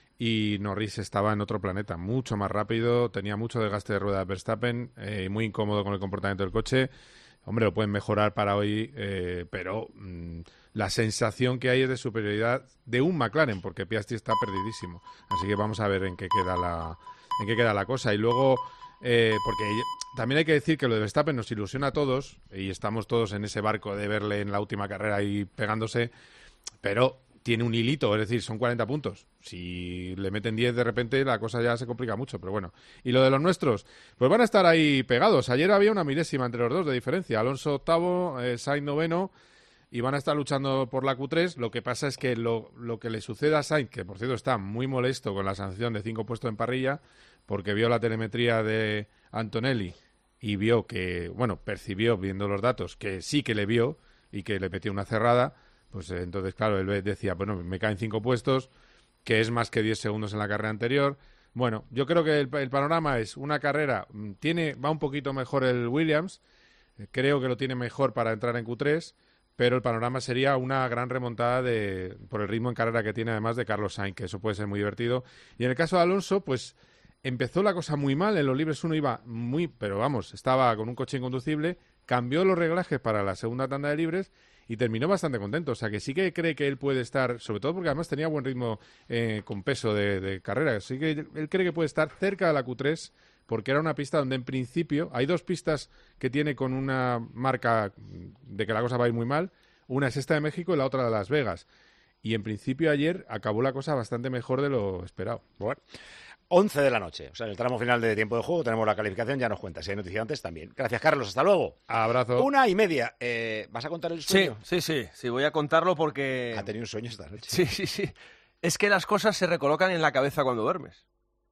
y Norris estaba en otro planeta, mucho más rápido, tenía mucho desgaste de rueda Verstappen, eh, muy incómodo con el comportamiento del coche. Hombre, lo pueden mejorar para hoy, eh, pero mm, la sensación que hay es de superioridad de un McLaren, porque Piastri está perdidísimo. Así que vamos a ver en qué queda la, en qué queda la cosa. Y luego, eh, porque también hay que decir que lo de Verstappen nos ilusiona a todos, y estamos todos en ese barco de verle en la última carrera ahí pegándose, pero tiene un hilito, es decir, son cuarenta puntos. Si le meten diez de repente, la cosa ya se complica mucho, pero bueno. Y lo de los nuestros, pues van a estar ahí pegados. Ayer había una milésima entre los dos de diferencia. Alonso octavo, eh, Sainz noveno, y van a estar luchando por la Q tres. Lo que pasa es que lo, lo que le sucede a Sainz, que por cierto está muy molesto con la sanción de cinco puestos en parrilla, porque vio la telemetría de Antonelli y vio que, bueno, percibió, viendo los datos, que sí que le vio y que le metió una cerrada. Pues eh, entonces, claro, él decía, bueno, me caen cinco puestos, que es más que diez segundos en la carrera anterior. Bueno, yo creo que el, el panorama es una carrera, mm, tiene va un poquito mejor el Williams, eh, creo que lo tiene mejor para entrar en Q tres, pero el panorama sería una gran remontada de por el ritmo en carrera que tiene además de Carlos Sainz, que eso puede ser muy divertido. Y en el caso de Alonso, pues empezó la cosa muy mal, en los libres uno iba muy, pero vamos, estaba con un coche inconducible, cambió los reglajes para la segunda tanda de libres y terminó bastante contento. O sea, que sí que cree que él puede estar, sobre todo porque además tenía buen ritmo eh, con peso de, de carrera, así que él cree que puede estar cerca de la Q tres, porque era una pista donde en principio, hay dos pistas que tiene con una marca de que la cosa va a ir muy mal, una es esta de México y la otra de Las Vegas. Y en principio ayer acabó la cosa bastante mejor de lo esperado. Bueno. once de la noche, o sea, en el tramo final de tiempo de juego tenemos la calificación, ya nos cuenta, si hay noticias antes también. Gracias, Carlos, hasta luego. Abrazo. Una y media. Eh, ¿Vas a contar el Sí, sueño? sí, sí, sí, voy a contarlo porque... Ha tenido un sueño esta noche. Sí, sí, sí. Es que las cosas se recolocan en la cabeza cuando duermes.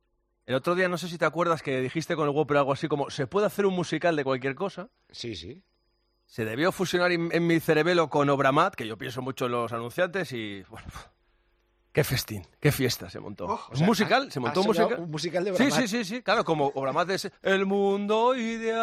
El otro día, no sé si te acuerdas que dijiste con el Whopper algo así como, ¿se puede hacer un musical de cualquier cosa? Sí, sí. Se debió fusionar en, en mi cerebelo con Obramat, que yo pienso mucho en los anunciantes y... Bueno, qué festín, qué fiesta se montó. Oh, o un sea, musical, ha- se montó ha un musical. soñado un musical de Sí, Obramat. sí, sí, sí, claro, como Obramat es el mundo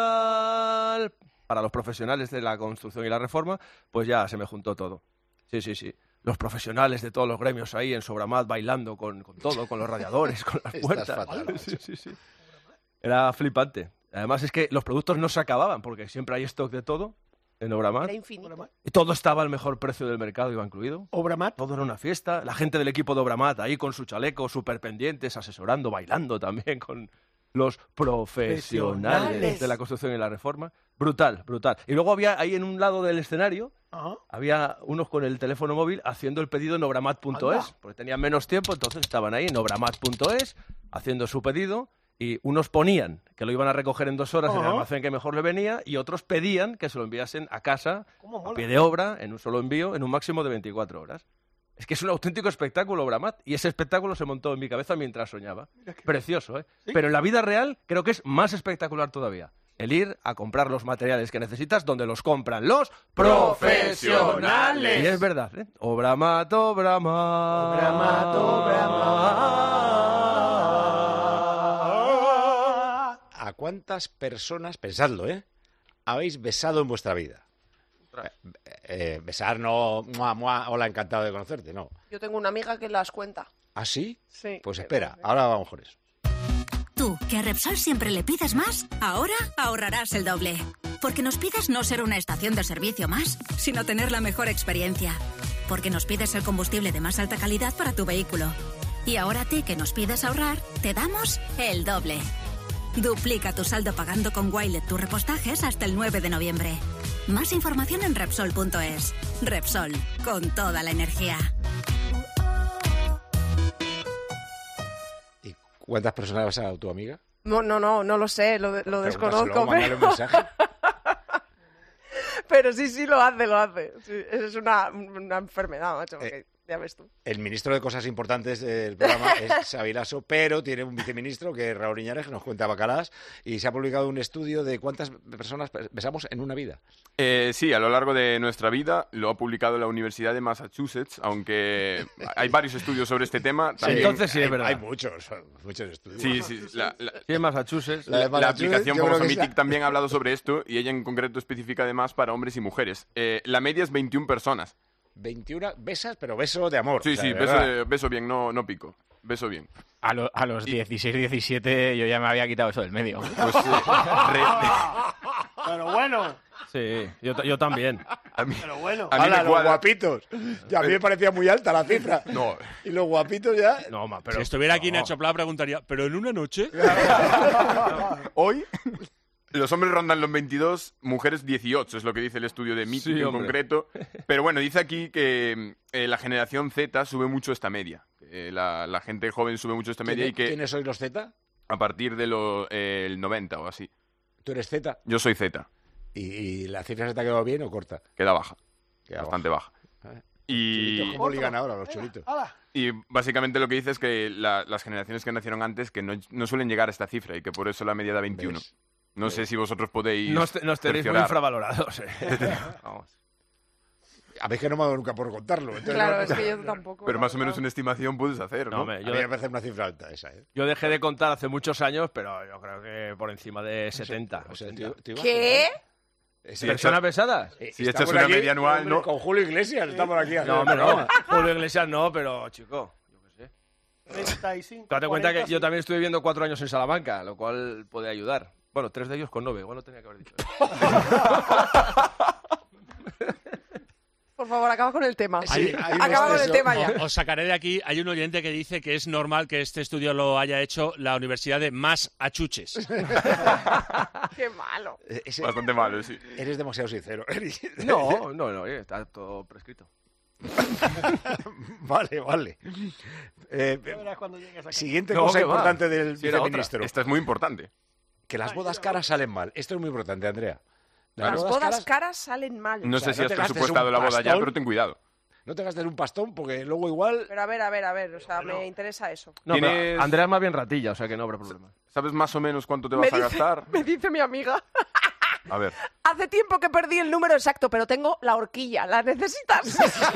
ideal para los profesionales de la construcción y la reforma, pues ya se me juntó todo. Sí, sí, sí. Los profesionales de todos los gremios ahí en Sobramat bailando con, con todo, con los radiadores, con las Estás puertas. fatal, Sí, sí, sí. Era flipante. Además es que los productos no se acababan porque siempre hay stock de todo en Obramat. Era infinito. Y todo estaba al mejor precio del mercado, iba incluido. Obramat. Todo era una fiesta. La gente del equipo de Obramat ahí con su chaleco, súper pendientes, asesorando, bailando también con los profesionales Profesionales. de la construcción y la reforma. Brutal, brutal. Y luego había ahí en un lado del escenario, Ajá. había unos con el teléfono móvil haciendo el pedido en obramat punto es, Anda. porque tenían menos tiempo, entonces estaban ahí en obramat punto es haciendo su pedido. Y unos ponían que lo iban a recoger en dos horas en el Ajá. almacén que mejor le venía y otros pedían que se lo enviasen a casa ¿Cómo a mola? pie de obra, en un solo envío, en un máximo de veinticuatro horas. Es que es un auténtico espectáculo, Obramat, y ese espectáculo se montó en mi cabeza mientras soñaba. Precioso, ¿eh? ¿Sí? Pero en la vida real creo que es más espectacular todavía. El ir a comprar los materiales que necesitas donde los compran los Profesionales. Y es verdad, ¿eh? Obramat, Obramat. Obramat, Obramat. ¿A cuántas personas, pensadlo, eh, habéis besado en vuestra vida? Eh, eh, besar no, mua, mua, hola, encantado de conocerte, no. Yo tengo una amiga que las cuenta. ¿Ah, sí? Sí. Pues espera, ahora vamos por eso. Tú, que a Repsol siempre le pides más, ahora ahorrarás el doble. Porque nos pides no ser una estación de servicio más, sino tener la mejor experiencia. Porque nos pides el combustible de más alta calidad para tu vehículo. Y ahora a ti, que nos pides ahorrar, te damos el doble. Duplica tu saldo pagando con Wilet tus repostajes hasta el nueve de noviembre. Más información en Repsol punto es. Repsol, con toda la energía. ¿Cuántas personas has besado a tu amiga? No, no, no, no lo sé, lo, lo desconozco. Pregúntaselo, mándale Pero, un mensaje. Pero sí, sí, lo hace, lo hace. Sí, es una, una enfermedad, macho, porque Eh, ya ves tú. El ministro de Cosas Importantes del programa es Xabi Lasso, pero tiene un viceministro que es Raúl Iñárez, que nos cuenta bacalás, y se ha publicado un estudio de cuántas personas besamos en una vida. Eh, sí, a lo largo de nuestra vida lo ha publicado la Universidad de Massachusetts, aunque hay varios estudios sobre este tema. Sí, entonces sí, es hay, verdad. Hay muchos, muchos estudios. Sí, sí. La, la, sí, en Massachusetts. La, la, la aplicación yo creo que es Famosomitic la- también ha hablado sobre esto y ella en concreto especifica además para hombres y mujeres. Eh, la media es veintiuna personas. veintiuna besas, pero beso de amor. Sí, o sea, sí, de beso, verdad. de- beso bien, no, no pico. Beso bien. A, lo- a los dieciséis, diecisiete yo ya me había quitado eso del medio. Pues, eh, re- Pero bueno. Sí, yo, ta- yo también. A mí, Pero bueno. a mí Hala, me los cuadra. guapitos. Ya a mí me parecía muy alta la cifra. No. Y los guapitos ya... No, ma, pero... Si estuviera aquí Nacho Pla preguntaría, ¿pero en una noche? Hoy los hombres rondan los veintidós, mujeres dieciocho, es lo que dice el estudio de Mitic Sí, en hombre. concreto. Pero bueno, dice aquí que eh, la generación Z sube mucho esta media. Eh, la, la gente joven sube mucho esta media y que ¿Quiénes sois los Z? a partir del el noventa o así. ¿Tú eres Z? Yo soy Z, ¿Y, y la cifra se te ha quedado bien o corta? queda baja, Queda bastante baja. Cholitos, Y, ¿Cómo ligan ahora los cholitos? y básicamente lo que dice es que la- las generaciones que nacieron antes que no, no suelen llegar a esta cifra y que por eso la media da veintiuno. ¿Ves? No sé si vosotros podéis Nos, te- nos tenéis muy cerciorar. infravalorados, eh. Vamos. A mí es que no me ha dado nunca por contarlo. entonces Claro, no- es que yo tampoco. Pero la más o menos verdad. una estimación puedes hacer, ¿no? No, hombre, A yo, mí me parece una cifra alta esa, ¿eh? yo dejé de contar hace muchos años, pero yo creo que por encima de setenta. O sea, ochenta. tío, tío, ¿Qué? Ese- ¿Personas pesadas? Eh, Si estamos echas una aquí, media anual, hombre, ¿no? Con Julio Iglesias estamos aquí. haciendo No, hombre, el no. programa. Julio Iglesias no, pero, chico, yo qué sé. treinta y cinco, Date cuenta cuarenta, que yo también estuve viviendo cuatro años en Salamanca, lo cual puede ayudar. Bueno, tres de ellos con Nove, igual no tenía que haber dicho eso. Por favor, acaba con el tema. Sí, hay un acaba con el exceso. tema ya. Os sacaré de aquí. Hay un oyente que dice que es normal que este estudio lo haya hecho la Universidad de Massachusetts. Qué malo. Eh, ese- Bastante malo, sí. Eres demasiado sincero. No, no, no, eh, está todo prescrito. Vale, vale. Eh, Ya verás cuando llegues aquí. siguiente No, cosa que va. importante del Sí, era otra. viceministro. Esta es muy importante. Que las bodas caras salen mal. Esto es muy importante, Andrea. Las bodas caras salen mal. No O sea, sé si no has te gastes presupuestado un la boda ya, pastón. pero ten cuidado. No te gastes un pastón porque luego igual... Pero a ver, a ver, a ver, o sea, me interesa eso. No, Tienes- pero Andrea es más bien ratilla, o sea que no habrá problema. ¿Sabes más o menos cuánto te Me vas a dice, gastar? me dice mi amiga, A ver. hace tiempo que perdí el número exacto, pero tengo la horquilla, ¿la necesitas?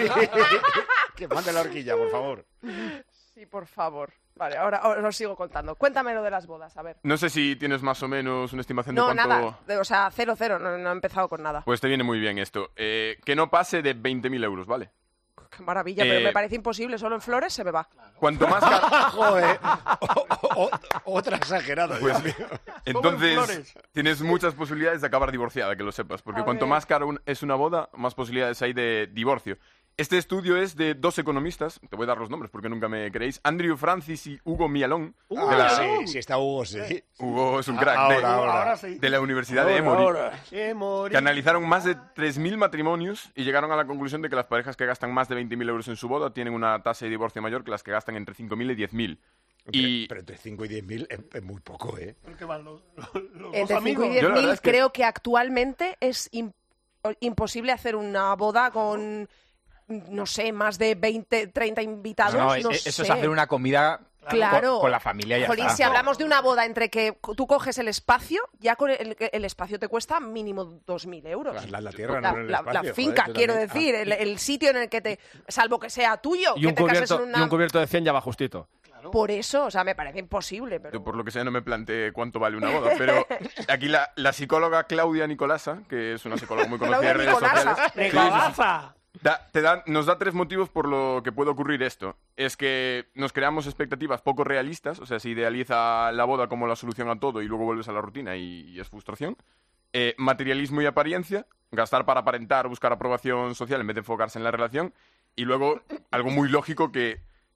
Que mande la horquilla, por favor. Sí, por favor. Vale, ahora os lo sigo contando. Cuéntame lo de las bodas, a ver. No sé si tienes más o menos una estimación de No, cuánto... nada, de- o sea, cero, cero, no, no he empezado con nada. Pues te viene muy bien esto. Eh, que no pase de veinte mil euros, ¿vale? Qué maravilla, Eh, pero me parece imposible, solo en flores se me va. Cuanto más caro... Joder. O- o- otra exagerada, Pues, Dios mío. entonces, flores. tienes muchas posibilidades de acabar divorciada, que lo sepas. Porque A cuanto ver. más caro un- es una boda, más posibilidades hay de divorcio. Este estudio es de dos economistas, te voy a dar los nombres porque nunca me creéis, Andrew Francis y Hugo Mialón. Ah, de la- sí, sí, está Hugo, sí. Hugo es un Ah, crack ahora, de, ahora. Ahora sí. de la Universidad de Ahora, Emory. ahora. Eh, morí. Que analizaron más de tres mil matrimonios y llegaron a la conclusión de que las parejas que gastan más de veinte mil euros en su boda tienen una tasa de divorcio mayor que las que gastan entre cinco mil y diez mil. Y Pero entre cinco y diez mil es, es muy poco, ¿eh? Porque van los, los- los dos Entre cinco amigos. y diez Yo la verdad mil es que- creo que actualmente es im- imposible hacer una boda con, no sé, más de veinte, treinta invitados. No, No, e- eso sé. es hacer una comida Claro. con, con la familia y ya Jolín, está. si hablamos de una boda entre que tú coges el espacio, ya con el, el espacio te cuesta mínimo dos mil euros. La, la tierra, La, no en el la- espacio, la joder, finca, tú quiero también. decir, el, el sitio en el que te... Salvo que sea tuyo, Y que un, te cases cubierto, en una... y un cubierto de cien ya va justito. Por eso, o sea, me parece imposible, pero... yo por lo que sea no me planteé cuánto vale una boda, pero aquí la, la psicóloga Claudia Nicolasa, que es una psicóloga muy conocida en Claudia redes Nicolasa. sociales, sí, sí, sí. ¡Nicolasa! Da- te da- nos da tres motivos por lo que puede ocurrir esto. Es que nos creamos expectativas poco realistas, o sea, se idealiza la boda como la solución a todo y luego vuelves a la rutina y, y es frustración. Eh, materialismo y apariencia, gastar para aparentar, buscar aprobación social en vez de enfocarse en la relación. Y luego, algo muy lógico que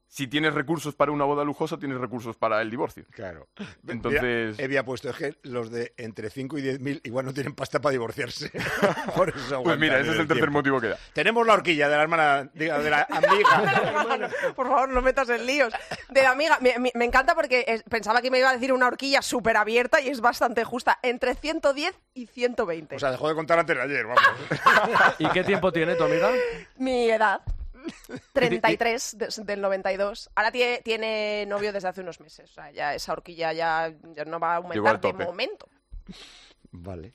si tienes recursos para una boda lujosa, tienes recursos para el divorcio. Claro. Entonces... Mira, había puesto, es que los de entre cinco y diez mil igual no tienen pasta para divorciarse. Por eso pues mira, ese es el tercer tiempo. motivo que da. Tenemos la horquilla de la hermana, diga, de la amiga. Por favor, no metas en líos. De la amiga, me, me, me encanta porque es, pensaba que me iba a decir una horquilla súper abierta y es bastante justa. Entre ciento diez y ciento veinte. O sea, dejó de contar antes de ayer, vamos. ¿Y qué tiempo tiene tu amiga? Mi edad. treinta y tres de, del noventa y dos. Ahora tiene, tiene novio desde hace unos meses. O sea, ya esa horquilla ya, ya no va a aumentar de momento. Vale.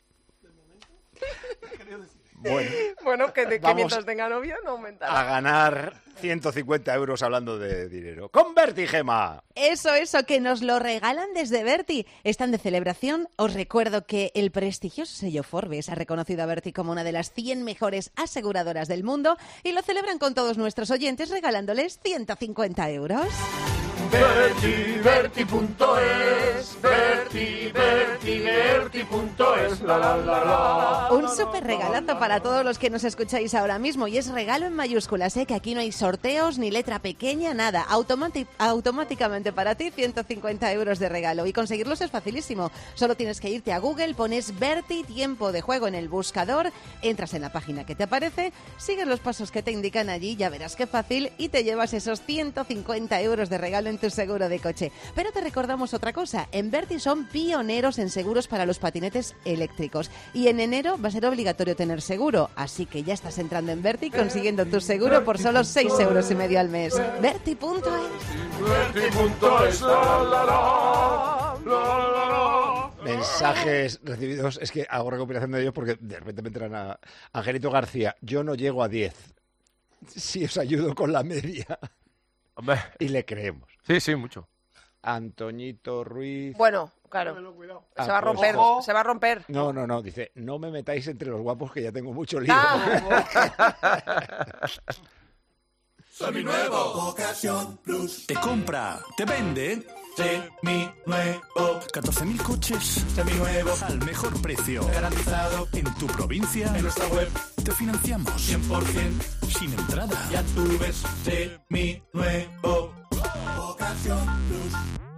Bueno, bueno que, de, que mientras tenga novio no aumentará. A ganar ciento cincuenta euros hablando de dinero. ¡Con Berti, Gema! Eso, eso, que nos lo regalan desde Berti. Están de celebración. Os recuerdo que el prestigioso sello Forbes ha reconocido a Berti como una de las cien mejores aseguradoras del mundo y lo celebran con todos nuestros oyentes regalándoles ciento cincuenta euros. Berti, Berti punto es, Berti, Berti, Berti punto es, la la la la. Un súper regalazo para todos los que nos escucháis ahora mismo y es regalo en mayúsculas, ¿eh? Que aquí no hay sorteos ni letra pequeña, nada. Automati- automáticamente para ti ciento cincuenta euros de regalo y conseguirlos es facilísimo. Solo tienes que irte a Google, pones Berti tiempo de juego en el buscador, entras en la página que te aparece, sigues los pasos que te indican allí, ya verás qué fácil y te llevas esos ciento cincuenta euros de regalo en tu seguro de coche. Pero te recordamos otra cosa, en Berti son pioneros en seguros para los patinetes eléctricos y en enero va a ser obligatorio tener seguro, así que ya estás entrando en Berti consiguiendo tu seguro por solo seis euros y medio al mes. Berti punto es. Berti punto es, la la la, la la la. Mensajes recibidos, es que hago recopilación de ellos porque de repente me entran a Angelito García. Yo no llego a diez. Si os ayudo con la media. Hombre. Y le creemos. Sí, sí, mucho. Antoñito Ruiz. Bueno, claro. Se va a romper, se va a romper. No, no, no. Dice, no me metáis entre los guapos que ya tengo mucho lío. Ah. Seminuevo. Ocasión Plus. Te compra, te vende. Seminuevo. catorce mil coches. Seminuevos. Al mejor precio. Garantizado. En tu provincia. En nuestra web. Te financiamos. cien por ciento. Sin entrada. Ya tú ves. Seminuevo. Ocasión Plus.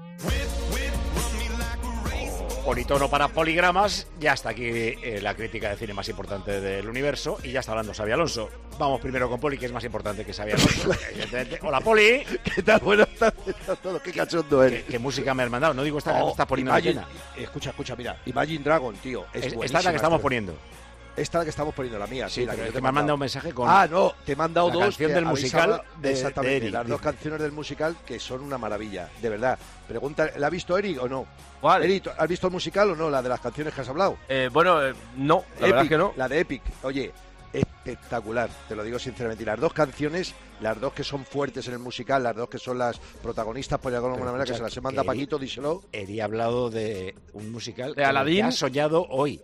Politono para poligramas. Ya está aquí eh, la crítica de cine más importante del universo y ya está hablando Xabi Alonso. Vamos primero con Poli, que es más importante que Xabi Alonso. Evidentemente. Hola, Poli. ¿Qué tal? Buenas tardes a todos. Qué cachondo eres. ¿Qué, qué música me has mandado? No digo esta que Oh, estás poniendo Imagine, en la escucha, escucha, mira. Imagine Dragon, tío. Es, Es, esta buenísima es la que estamos esta. poniendo. Esta es la que estamos poniendo, la mía. Sí, Sí, la pero que es yo te que me he han mandado un mensaje con Ah, no, te he mandado la dos. canción que del habéis musical hablado- de- Exactamente, de Eric, las dos dice. canciones del musical que son una maravilla, de verdad. Pregunta, ¿la ha visto Eric o no? ¿Cuál? Eric, ¿has visto el musical o no? La de las canciones que has hablado. Eh, bueno, eh, no, la verdad es Epic, que no. La de Epic. Oye, espectacular, te lo digo sinceramente. Y las dos canciones, las dos que son fuertes en el musical, las dos que son las protagonistas, por llamarlo de alguna manera, que se las he mandado a Eri- Paquito, díselo. Eri ha hablado de un musical De con el Aladdin. que ha soñado hoy.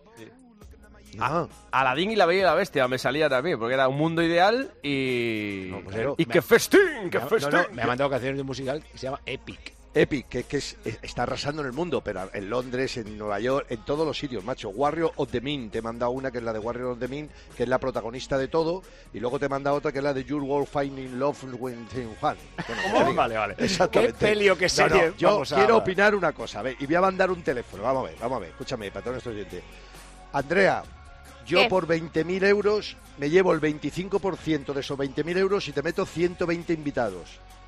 Ah, Aladín y la Bella y la Bestia me salía también, porque era un mundo ideal y... No, pues, y me- qué festín, qué No, festín. no, me ha mandado canciones de un musical que se llama Epic. Epic, que, que es- es- está arrasando en el mundo, pero en Londres, en Nueva York, en todos los sitios, macho. Warrior of the Mean, te he mandado una que es la de Warrior of the Mean, que es la protagonista de todo, y luego te he mandado otra que es la de Your World Finding Love when Juan. ¿Cómo? Vale, vale. Exactamente. ¿Qué peli o qué No, serie no, yo vamos a quiero hablar? opinar una cosa, a ver, y voy a mandar un teléfono, vamos a ver, vamos a ver, escúchame, para todos nuestros oyentes. Andrea, yo ¿Qué? por veinte mil euros me llevo el veinticinco por ciento de esos veinte mil euros y te meto ciento veinte invitados.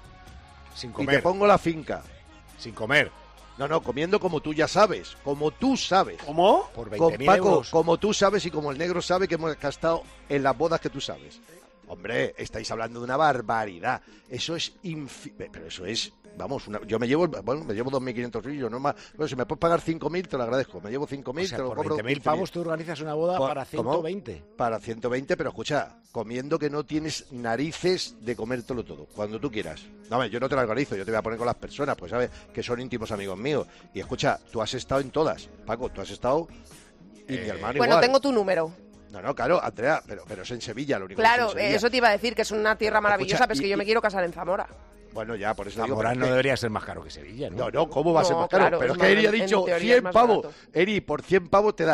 Sin Y comer. te pongo la finca. Sin comer. No, no, comiendo como tú ya sabes, como tú sabes. ¿Cómo? Por Con veinte mil Paco, euros. como tú sabes y como el negro sabe que hemos gastado en las bodas que tú sabes. Hombre, estáis hablando de una barbaridad. Eso es infi... Pero eso es... Vamos, una- yo me llevo, bueno, me llevo dos mil quinientos euros, no más. Bueno, si me puedes pagar cinco mil, te lo agradezco. Me llevo cinco mil, O sea, te lo por cobro. veinte mil infinito. pavos tú organizas una boda Por- para ¿cómo? ciento veinte. Para ciento veinte, pero escucha, comiendo que no tienes narices de comértelo todo, cuando tú quieras. No, hombre, yo no te lo organizo, yo te voy a poner con las personas, pues sabes que son íntimos amigos míos. Y escucha, tú has estado en todas, Paco, tú has estado... Y mi hermano Bueno, igual. tengo tu número. No, no, claro, Andrea, pero, pero es en Sevilla, lo único Claro, que es en Sevilla. eso te iba a decir, que es una tierra maravillosa, Escucha, pero es que y- yo me y- quiero casar en Zamora. Bueno, ya, por eso digo... Zamora pero no es que- debería ser más caro que Sevilla, ¿no? No, no, ¿cómo va a ser No, más caro? claro, pero es es que más- Eri ha en dicho teoría es cien más pavos. barato. Eri, por cien pavos te dan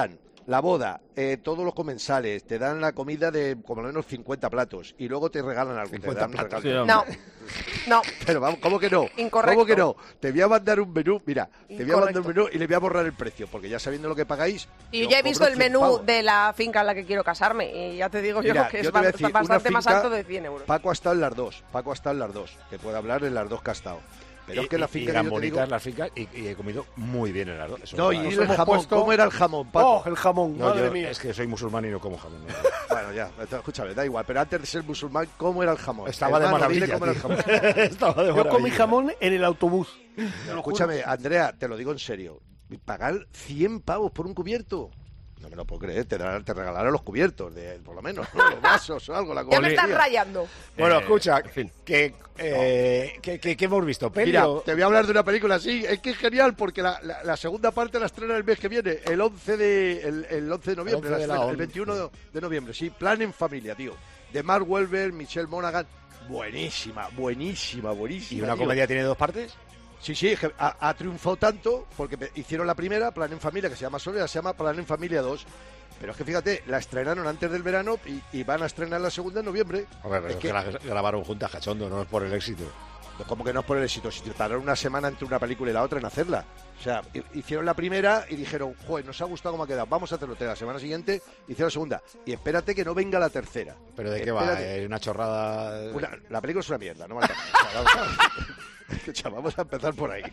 La boda, eh, todos los comensales, te dan la comida de como menos cincuenta platos y luego te regalan algo. Te dan un platos, regalo. No, no. Pero vamos, ¿cómo que no? Incorrecto. ¿Cómo que no? Te voy a mandar un menú, mira, te voy a mandar Incorrecto. un menú y le voy a borrar el precio, porque ya sabiendo lo que pagáis... Y yo ya he cobro visto el cien menú pavos. de la finca en la que quiero casarme y ya te digo yo Mira, que yo es te voy a ba- decir, bastante una más finca, alto de cien euros. Paco ha estado en las dos, Paco ha estado en las dos, que puede hablar en las dos que ha estado. Pero Y- es que la y- finca y que eran yo te bonitas digo... las fincas y, y he comido muy bien en las dos. Eso No, es y verdad. el jamón, puesto- ¿cómo era el jamón, Paco? ¡Oh, el jamón! No, madre yo- mía. es que soy musulmán y no como jamón. no. Bueno, ya, escúchame, da igual, pero antes de ser musulmán, ¿cómo era el jamón? Estaba de Hermano, maravilla, dile cómo era el tío. jamón. Estaba de Yo comí maravilla. jamón en el autobús. Te lo juro. Escúchame, Andrea, te lo digo en serio. ¿Pagar cien pavos por un cubierto? No me lo puedo creer, te, darán- te regalaron los cubiertos, de, por lo menos, ¿no? Los vasos o algo. La Ya me estás colería. rayando. Bueno, Eh, escucha, en fin. que, eh, que, que- que hemos visto. ¿Peli Mira, o- te voy a hablar de una película así, es que es genial porque la, la- la segunda parte la estrena el mes que viene, el once de, el, el once de noviembre, El once de la la estrena, el on- veintiuno de, de noviembre, sí, Plan en Familia, tío. De Mark Wahlberg, Michelle Monaghan, buenísima, buenísima, buenísima. ¿Y una tío. comedia tiene dos partes? Sí, sí, es que ha, ha triunfado tanto porque pe- hicieron la primera, Plan en Familia, que se llama solo, y la se llama Plan en Familia dos. Pero es que fíjate, la estrenaron antes del verano y, y van a estrenar la segunda en noviembre. Hombre, pero Es es que- que la grabaron juntas, cachondo, no es por el éxito. Como que no es por el éxito, si tardaron una semana entre una película y la otra en hacerla. O sea, hi- hicieron la primera y dijeron, joder, nos ha gustado cómo ha quedado, vamos a hacerlo. La semana siguiente hicieron la segunda. Y espérate que no venga la tercera. ¿Pero de qué va? Espérate. ¿Es una chorrada? Una- la película es una mierda, no me acuerdo. O sea, vamos, a- Escucha, vamos a empezar por ahí.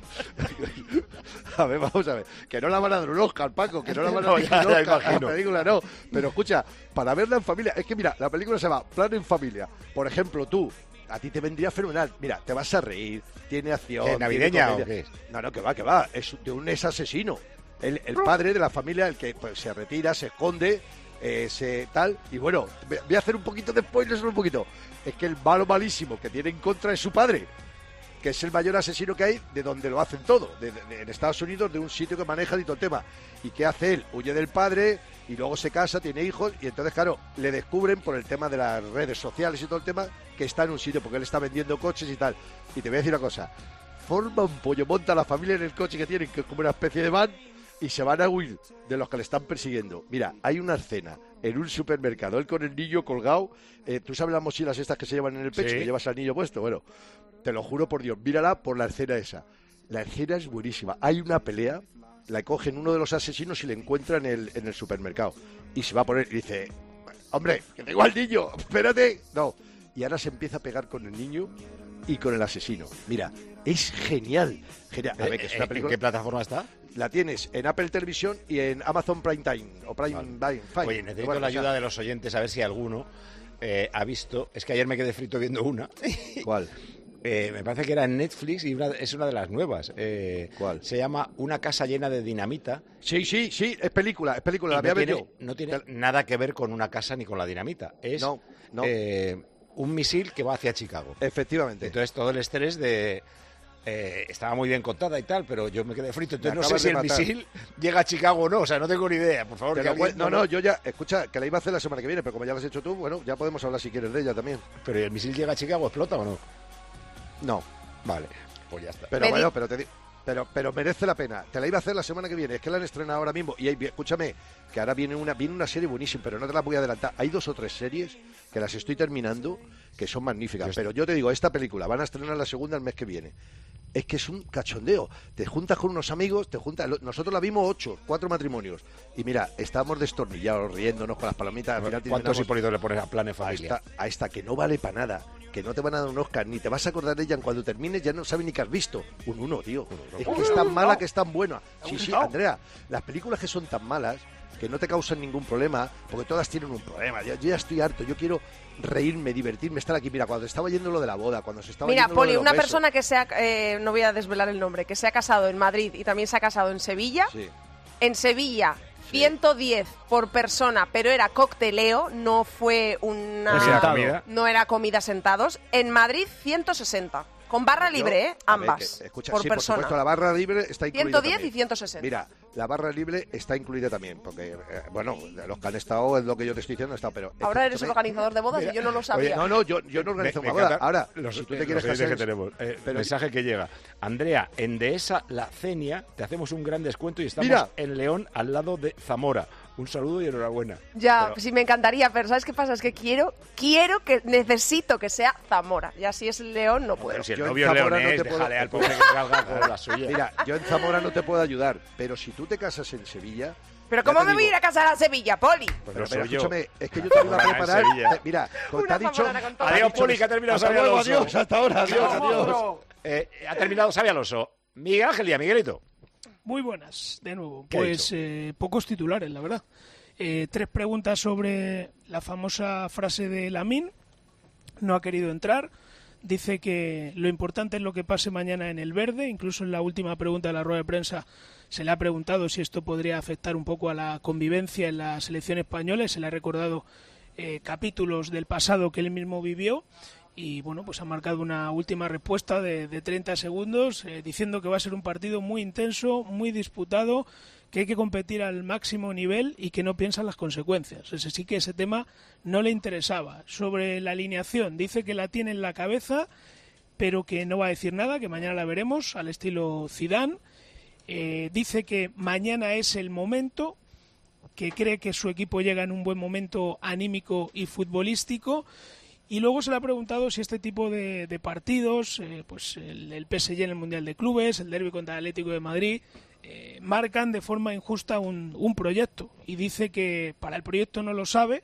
A ver, vamos a ver. Que no la van a dar un Oscar, Paco, que no la van a No, dar ya, un ya Oscar. imagino. La película no. Pero escucha, para verla en familia, es que mira, la película se llama Plan en Familia. Por ejemplo, tú, a ti te vendría fenomenal. Mira, te vas a reír, tiene acción. ¿Qué, tiene navideña comedia. o qué es? No, no, que va, que va. Es de un ex asesino. El, el padre de la familia, el que pues, se retira, se esconde, eh, se tal. Y bueno, voy voy a hacer un poquito de spoilers, solo un poquito. Es que el malo malísimo que tiene en contra es su padre, que es el mayor asesino que hay, de donde lo hacen todo, de, de- de- en Estados Unidos, de un sitio que maneja y todo el tema. ¿Y qué hace él? Huye del padre y luego se casa, tiene hijos, y entonces, claro, le descubren por el tema de las redes sociales y todo el tema, que está en un sitio, porque él está vendiendo coches y tal. Y te voy a decir una cosa, forma un pollo, monta a la familia en el coche que tienen, que es como una especie de van, y se van a huir de los que le están persiguiendo. Mira, hay una escena en un supermercado, él con el niño colgado, eh, tú sabes las mochilas estas que se llevan en el pecho, Sí. que llevas al niño puesto, bueno, te lo juro por Dios, mírala por la escena esa. La escena es buenísima. Hay una pelea, la cogen uno de los asesinos y le encuentran en el, en el supermercado. Y se va a poner y dice, hombre, que tengo al niño, espérate. No. Y ahora se empieza a pegar con el niño y con el asesino. Mira, es genial. Genial. A ver, que es una ¿En película... qué plataforma está? La tienes en Apple Televisión y en Amazon Prime Time. O Prime Time. Fine. Oye, necesito Bueno, la o sea, ayuda de los oyentes a ver si alguno eh, ha visto. Es que ayer me quedé frito viendo una. ¿Cuál? Eh, me parece que era en Netflix y una- es una de las nuevas. Eh, ¿Cuál? Se llama Una casa llena de dinamita. Sí, sí, sí, es película, es película. Y La voy a no ver tiene, yo. no tiene nada que ver con una casa ni con la dinamita. Es No, no. eh, un misil que va hacia Chicago. Efectivamente. Entonces todo el estrés de... eh, estaba muy bien contada y tal, pero yo me quedé frito. Entonces Me no sé acabas si de el matar. misil llega a Chicago o no. O sea, no tengo ni idea. Por favor, Te que lo alguien- cuen- no, no, yo ya, escucha, que la iba a hacer la semana que viene, pero como ya la has hecho tú, bueno, ya podemos hablar si quieres de ella también. Pero ¿y el misil llega a Chicago, explota o no? No. Vale, pues ya está. Pero Me bueno, di- pero te di- pero, pero merece la pena. Te la iba a hacer la semana que viene, es que la han estrenado ahora mismo. Y hay- escúchame, que ahora viene una, viene una serie buenísima, pero no te la voy a adelantar. Hay dos o tres series que las estoy terminando que son magníficas. Pero yo te digo, esta película van a estrenar la segunda el mes que viene. Es que es un cachondeo. Te juntas con unos amigos, te juntas. lo- Nosotros la vimos ocho, cuatro matrimonios. Y mira, estábamos destornillados, riéndonos con las palomitas. Al final ¿Cuántos terminamos- hipólitos le pones a Planes a Familia? esta, a esta que no vale para nada, que no te van a dar un Oscar, ni te vas a acordar de ella cuando termines, ya no sabes ni que has visto. Un uno, tío. Es que es tan mala que es tan buena. Sí, sí, Andrea, las películas que son tan malas, que no te causan ningún problema, porque todas tienen un problema. Yo, yo ya estoy harto, yo quiero reírme, divertirme, estar aquí. Mira, cuando estaba yendo lo de la boda, cuando se estaba Mira, yendo lo Poli, de los una besos. persona que se ha, eh, no voy a desvelar el nombre, que se ha casado en Madrid y también se ha casado en Sevilla. Sí. En Sevilla, ciento diez por persona, pero era cocteleo, no fue una... No era comida. No era comida sentados. En Madrid, ciento sesenta. Con barra Yo- libre, ¿eh? a ver, Ambas. que- escucha, por sí, persona. por supuesto, la barra libre está incluida ciento diez también. y ciento sesenta. Mira, la barra libre está incluida también, porque, eh, bueno, de los que han estado, es lo que yo te estoy diciendo, han estado, pero... Ahora eres el escúchame, organizador de bodas y yo no lo sabía. no, no, yo, yo no organizo Me- me una boda. encanta Ahora, los, si tú eh, te quieres los oyentes casar... que tenemos. Eh, pero- mensaje que llega. Andrea, en Dehesa La Cenia te hacemos un gran descuento y estamos Mira. en León al lado de Zamora. un saludo y enhorabuena. Ya, Pero- sí me encantaría, pero ¿sabes qué pasa? Es que quiero, quiero que necesito que sea Zamora. Ya si es León no puedo. Pero si el Yo en novio es Zamora leonés, no te puedo- déjale al pobre que salga con la suya. Mira, yo en Zamora no te puedo ayudar, pero si tú te casas en Sevilla... Pero ya ¿cómo te me voy a digo- ir a casar a Sevilla, Poli? Pero, Lo pero soy yo. escúchame, es que yo Una te iba a zamorana en preparar... Sevilla. eh, mira, con- Una te ha dicho... zamorana con todo. te ha Adiós, dicho- Poli, que ha terminado Hasta Xavi luego, Alonso. adiós, hasta ahora, adiós, adiós. Eh, ha terminado Xavi Alonso. Miguel Ángel Díaz, Miguelito. Muy buenas, de nuevo. ¿Qué ha Pues eh, pocos titulares, la verdad. Eh, tres preguntas sobre la famosa frase de Lamine. No ha querido entrar. Dice que lo importante es lo que pase mañana en el verde. Incluso en la última pregunta de la rueda de prensa se le ha preguntado si esto podría afectar un poco a la convivencia en la selección española. Se le ha recordado eh, capítulos del pasado que él mismo vivió. Y bueno, pues ha marcado una última respuesta de, de treinta segundos eh, diciendo que va a ser un partido muy intenso, muy disputado, que hay que competir al máximo nivel y que no piensa en las consecuencias. Ese sí que ese tema no le interesaba. Sobre la alineación, dice que la tiene en la cabeza, pero que no va a decir nada, que mañana la veremos al estilo Zidane. Eh, dice que mañana es el momento, que cree que su equipo llega en un buen momento anímico y futbolístico. Y luego se le ha preguntado si este tipo de, de partidos, eh, pues el, el P S G en el Mundial de Clubes, el derbi contra el Atlético de Madrid, eh, marcan de forma injusta un, un proyecto. Y dice que para el proyecto no lo sabe,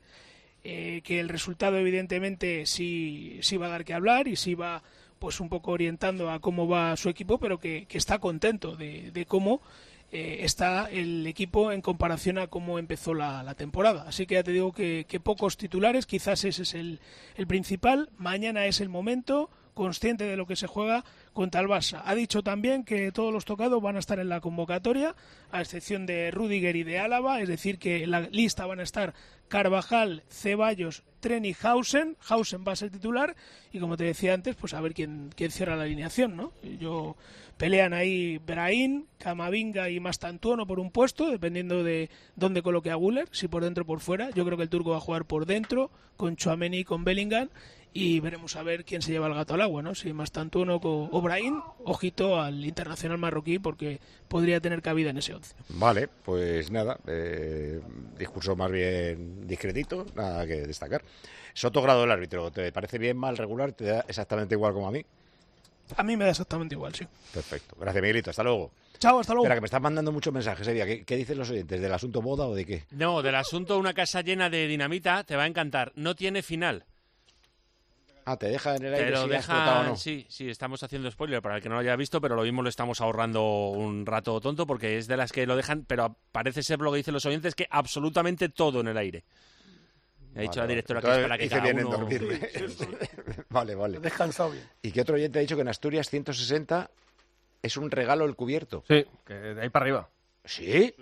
eh, que el resultado evidentemente sí, sí va a dar que hablar y sí va pues un poco orientando a cómo va su equipo, pero que, que está contento de, de cómo eh, está el equipo en comparación a cómo empezó la, la temporada. Así que ya te digo que, que pocos titulares, quizás ese es el, el principal. Mañana es el momento, consciente de lo que se juega contra el Barça. Ha dicho también que todos los tocados van a estar en la convocatoria, a excepción de Rüdiger y de Álava, es decir, que en la lista van a estar Carvajal, Ceballos, Tren y Hausen. Hausen va a ser titular y, como te decía antes, pues a ver quién, quién cierra la alineación, ¿no? Yo pelean ahí Brahim, Camavinga y Mastantuono por un puesto, dependiendo de dónde coloque a Güler, si por dentro o por fuera. Yo creo que el turco va a jugar por dentro, con Tchouaméni y con Bellingham, y veremos a ver quién se lleva el gato al agua, ¿no? Si Mastantuono o Brahim. Ojito al internacional marroquí, porque podría tener cabida en ese once. Vale, pues nada, eh, discurso más bien discretito, nada que destacar. Soto Grado, el árbitro, ¿te parece bien, mal, regular? ¿Te da exactamente igual como a mí? A mí me da exactamente igual, sí. Perfecto. Gracias, Miguelito. Hasta luego. Chao, hasta luego. Espera, que me están mandando muchos mensajes, Evia. ¿Qué, ¿Qué dicen los oyentes? ¿Del asunto boda o de qué? No, del asunto una casa llena de dinamita, te va a encantar. No tiene final. Ah, te deja en el aire Te lo si has explotado o dejan, no. sí, sí, estamos haciendo spoiler para el que no lo haya visto, pero lo mismo lo estamos ahorrando un rato tonto porque es de las que lo dejan, pero parece ser lo que dicen los oyentes, que absolutamente todo en el aire. Ha dicho la directora que es para que hice cada bien en uno... dormirme. Vale, vale. Descansado bien. ¿Y qué otro oyente ha dicho que en Asturias ciento sesenta es un regalo el cubierto? Sí, que de ahí para arriba. ¿Sí?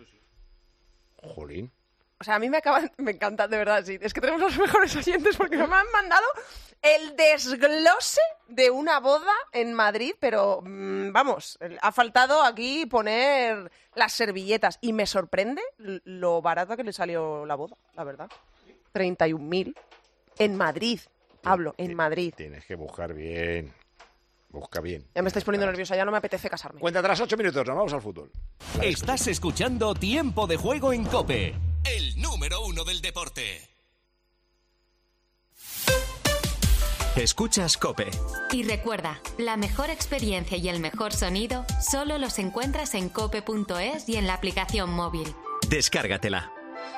Jolín. O sea, a mí me acaban, me encanta, de verdad, sí. Es que tenemos los mejores oyentes porque me han mandado el desglose de una boda en Madrid, pero mmm, vamos, ha faltado aquí poner las servilletas. Y me sorprende lo barata que le salió la boda, la verdad. treinta y un mil en Madrid. Hablo, en Madrid. Tienes que buscar bien. Busca bien. Ya me estáis poniendo nerviosa, ya no me apetece casarme. Cuenta tras ocho minutos, nos vamos al fútbol. Estás escuchando Tiempo de Juego en COPE, el número uno del deporte. Escuchas COPE. Y recuerda, la mejor experiencia y el mejor sonido solo los encuentras en cope punto es y en la aplicación móvil. Descárgatela.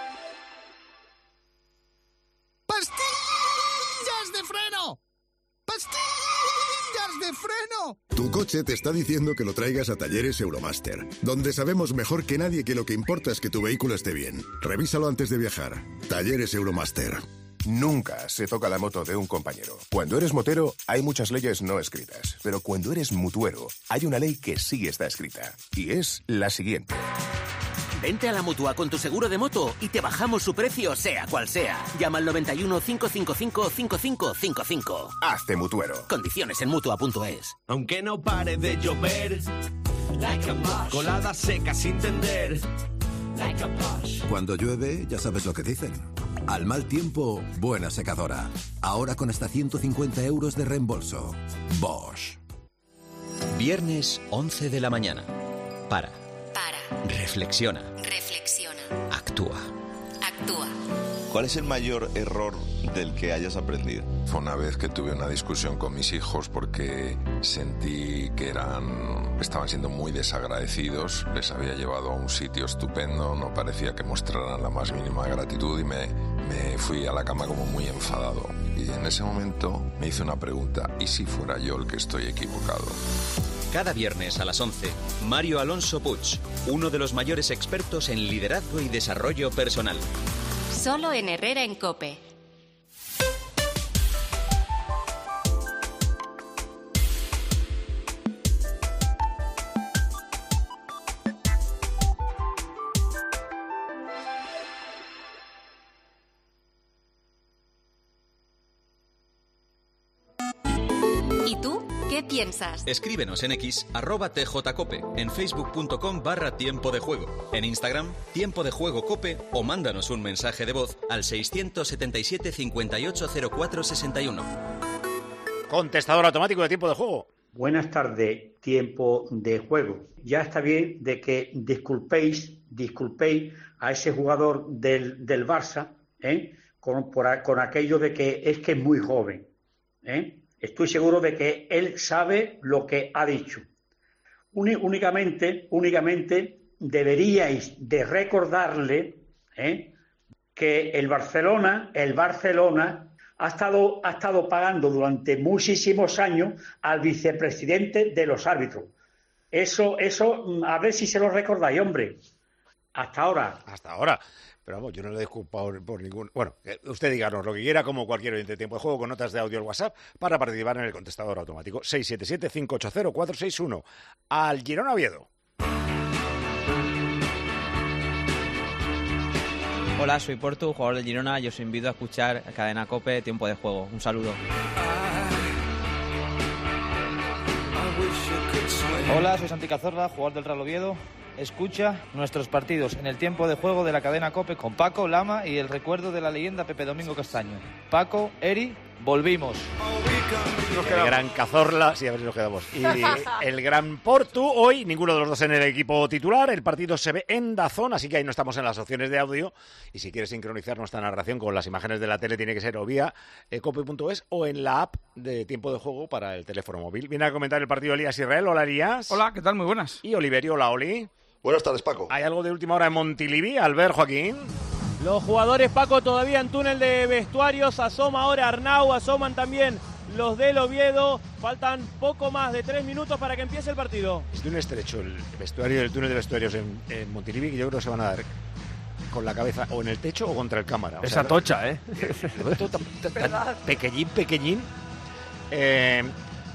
¡Pastillas de freno! ¡Pastillas de freno! Tu coche te está diciendo que lo traigas a Talleres Euromaster, donde sabemos mejor que nadie que lo que importa es que tu vehículo esté bien. Revísalo antes de viajar. Talleres Euromaster. Nunca se toca la moto de un compañero. Cuando eres motero, hay muchas leyes no escritas. Pero cuando eres mutuero, hay una ley que sí está escrita. Y es la siguiente. Vente a la Mutua con tu seguro de moto y te bajamos su precio, sea cual sea. Llama al noventa y uno, cinco cinco cinco, cinco cinco cinco cinco. Hazte mutuero. Condiciones en Mutua punto es. Aunque no pare de llover, like a Bosch. Colada seca sin tender, like a Bosch. Cuando llueve, ya sabes lo que dicen. Al mal tiempo, buena secadora. Ahora con hasta ciento cincuenta euros de reembolso. Bosch. Viernes once de la mañana. Para. Para. Reflexiona. Reflexiona. Actúa. ¿Cuál es el mayor error del que hayas aprendido? Fue una vez que tuve una discusión con mis hijos porque sentí que eran, estaban siendo muy desagradecidos. Les había llevado a un sitio estupendo, no parecía que mostraran la más mínima gratitud y me, me fui a la cama como muy enfadado. Y en ese momento me hice una pregunta: ¿y si fuera yo el que estoy equivocado? Cada viernes a las once, Mario Alonso Puig, uno de los mayores expertos en liderazgo y desarrollo personal. Solo en Herrera en COPE. ¿Y tú? ¿Qué piensas? Escríbenos en X, arroba tjcope, en facebook.com barra tiempo de juego, en Instagram, tiempo de juego cope, o mándanos un mensaje de voz al seiscientos setenta y siete, cincuenta y ocho, cero cuatro, sesenta y uno. Contestador automático de tiempo de juego. Buenas tardes, tiempo de juego. Ya está bien de que disculpéis, disculpéis a ese jugador del, del Barça, ¿eh? con, por, con aquello de que es que es muy joven, ¿eh? Estoy seguro de que él sabe lo que ha dicho. Únicamente, únicamente deberíais de recordarle ¿eh? que el Barcelona, el Barcelona ha estado, ha estado pagando durante muchísimos años al vicepresidente de los árbitros. Eso, eso, a ver si se lo recordáis, hombre. Hasta ahora. Hasta ahora. Pero vamos, yo no le he disculpado por, por ningún... Bueno, usted díganos lo que quiera, como cualquier oyente de tiempo de juego, con notas de audio al WhatsApp, para participar en el contestador automático. seis siete siete, cinco ocho cero, cuatro seis uno. Al Girona Oviedo. Hola, soy Portu, jugador del Girona, y os invito a escuchar Cadena COPE, Tiempo de Juego. Un saludo. Hola, soy Santi Cazorla, jugador del Real Oviedo. Escucha nuestros partidos en el Tiempo de Juego de la cadena COPE con Paco, Lama y el recuerdo de la leyenda Pepe Domingo Castaño. Paco, Eri, volvimos. El gran Cazorla, sí, a ver si nos quedamos. Y el gran Portu, hoy ninguno de los dos en el equipo titular. El partido se ve en Dazón, así que ahí no estamos en las opciones de audio. Y si quieres sincronizar nuestra narración con las imágenes de la tele, tiene que ser o vía eh, cope punto es o en la app de Tiempo de Juego para el teléfono móvil. Viene a comentar el partido Elías Israel. Hola, Elías. Hola, ¿qué tal? Muy buenas. Y Oliverio, hola, Oli. Buenas tardes, Paco. ¿Hay algo de última hora en Montilivi? Albert, Joaquín. Los jugadores, Paco, todavía en túnel de vestuarios. Asoma ahora Arnau, asoman también los del Oviedo. Faltan poco más de tres minutos para que empiece el partido. Es de un estrecho el vestuario del túnel de vestuarios en, en Montilivi, que yo creo que se van a dar con la cabeza o en el techo o contra el cámara. O Esa sea, tocha, ¿eh? Todo tan, tan, tan pequeñín, pequeñín. Eh...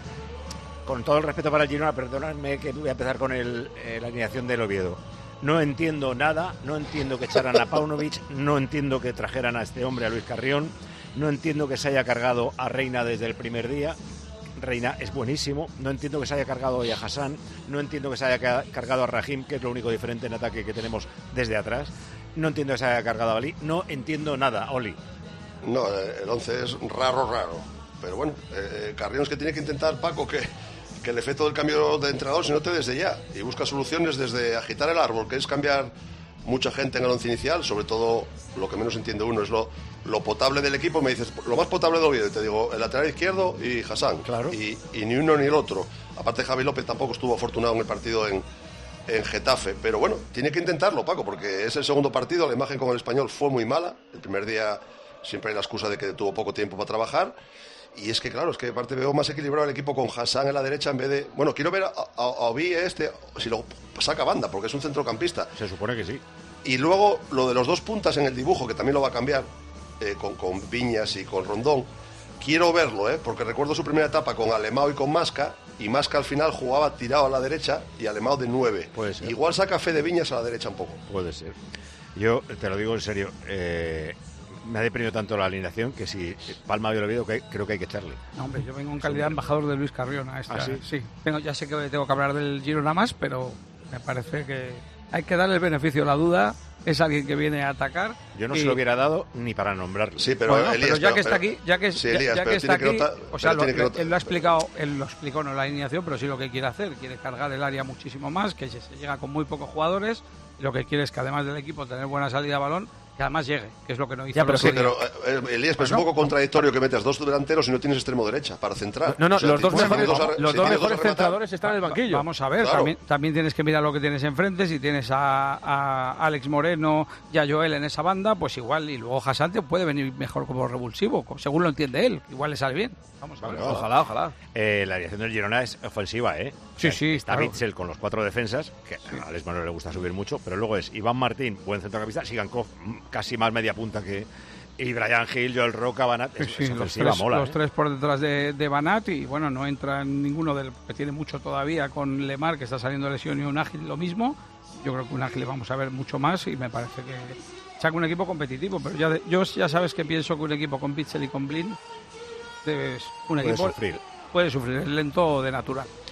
Con todo el respeto para el Girona, perdonadme que voy a empezar con el, eh, la alineación del Oviedo. No entiendo nada, no entiendo que echaran a Paunovic, no entiendo que trajeran a este hombre, a Luis Carrión, no entiendo que se haya cargado a Reina desde el primer día. Reina es buenísimo, no entiendo que se haya cargado hoy a Hassan, no entiendo que se haya cargado a Rahim, que es lo único diferente en ataque que tenemos desde atrás, no entiendo que se haya cargado a Ali, no entiendo nada, Oli. No, el once es raro, raro, pero bueno, eh, Carrión es que tiene que intentar, Paco, que... que el efecto del cambio de entrenador se note desde ya y busca soluciones desde agitar el árbol, que es cambiar mucha gente en el once inicial, sobre todo lo que menos entiende uno es lo, lo potable del equipo. Me dices, lo más potable del Oviedo, y te digo, el lateral izquierdo y Hassan, claro. y, y ni uno ni el otro. Aparte Javi López tampoco estuvo afortunado en el partido en, en Getafe, pero bueno, tiene que intentarlo, Paco, porque es el segundo partido, la imagen con el Español fue muy mala, el primer día siempre hay la excusa de que tuvo poco tiempo para trabajar. Y es que, claro, es que aparte veo más equilibrado el equipo con Hassan en la derecha en vez de... Bueno, quiero ver a, a, a Obi este, si lo saca banda, porque es un centrocampista. Se supone que sí. Y luego lo de los dos puntas en el dibujo, que también lo va a cambiar, eh, con, con Viñas y con Rondón. Quiero verlo, ¿eh? Porque recuerdo su primera etapa con Alemão y con Masca, y Masca al final jugaba tirado a la derecha y Alemão de nueve. Puede ser. Igual saca Fede Viñas a la derecha un poco. Puede ser. Yo te lo digo en serio, eh... me ha deprimido tanto la alineación que si Palma había olvidado, que creo que hay que echarle. No, hombre, yo vengo en calidad de embajador de Luis Carrión a esta. ¿Ah, sí? Sí, tengo, ya sé que tengo que hablar del Girona más, pero me parece que hay que darle el beneficio de la duda. Es alguien que viene a atacar. Yo no y... se lo hubiera dado ni para nombrarlo. Sí, pero, bueno, Elías, pero ya pero, que está pero, aquí, ya que, sí, ya, Elías, ya que está aquí, que notar, o sea, lo, que lo, él lo ha explicado, él lo explicó no la alineación, pero sí lo que quiere hacer, quiere cargar el área muchísimo más, que se, se llega con muy pocos jugadores, y lo que quiere es que además del equipo tener buena salida de balón que además llegue, que es lo que no hizo. Ya, pero los sí, otros pero días. eh, Elías, pues es Bueno, un poco contradictorio que metas dos delanteros y no tienes extremo derecha para centrar. No, no, O sea, los dos si tienes mejores, dos a- los si dos tienes mejores a rematar- centradores están en el banquillo. Vamos a ver, Claro. también, también tienes que mirar lo que tienes enfrente. Si tienes a, a Alex Moreno y a Joel en esa banda, pues igual. Y luego Hassan te puede venir mejor como revulsivo, según lo entiende él. Igual le sale bien. Vamos a ver. Bueno, Ojalá, ojalá. Eh, la alineación del Girona es ofensiva, ¿eh? O Sí, sea, sí, Está claro. Mitchell con los cuatro defensas, que a Alex Manuel le gusta subir mucho, pero luego es Iván Martín, buen centrocampista, Sigankov, mm, casi más media punta que... Y Brian Hill, Joel Roca, Banat, es, Sí, sí, es los, ofensiva, tres, mola. los ¿eh? tres por detrás de, de Banat y bueno, no entra en ninguno del que tiene mucho todavía con Lemar, que está saliendo de lesión, y un Ágil lo mismo. Yo creo que un Ágil le vamos a ver mucho más y me parece que saca un equipo competitivo, pero ya de- yo ya sabes que pienso que un equipo con Pitzel y con Blin debes un Puede equipo sufrir. puede sufrir, es lento de natural.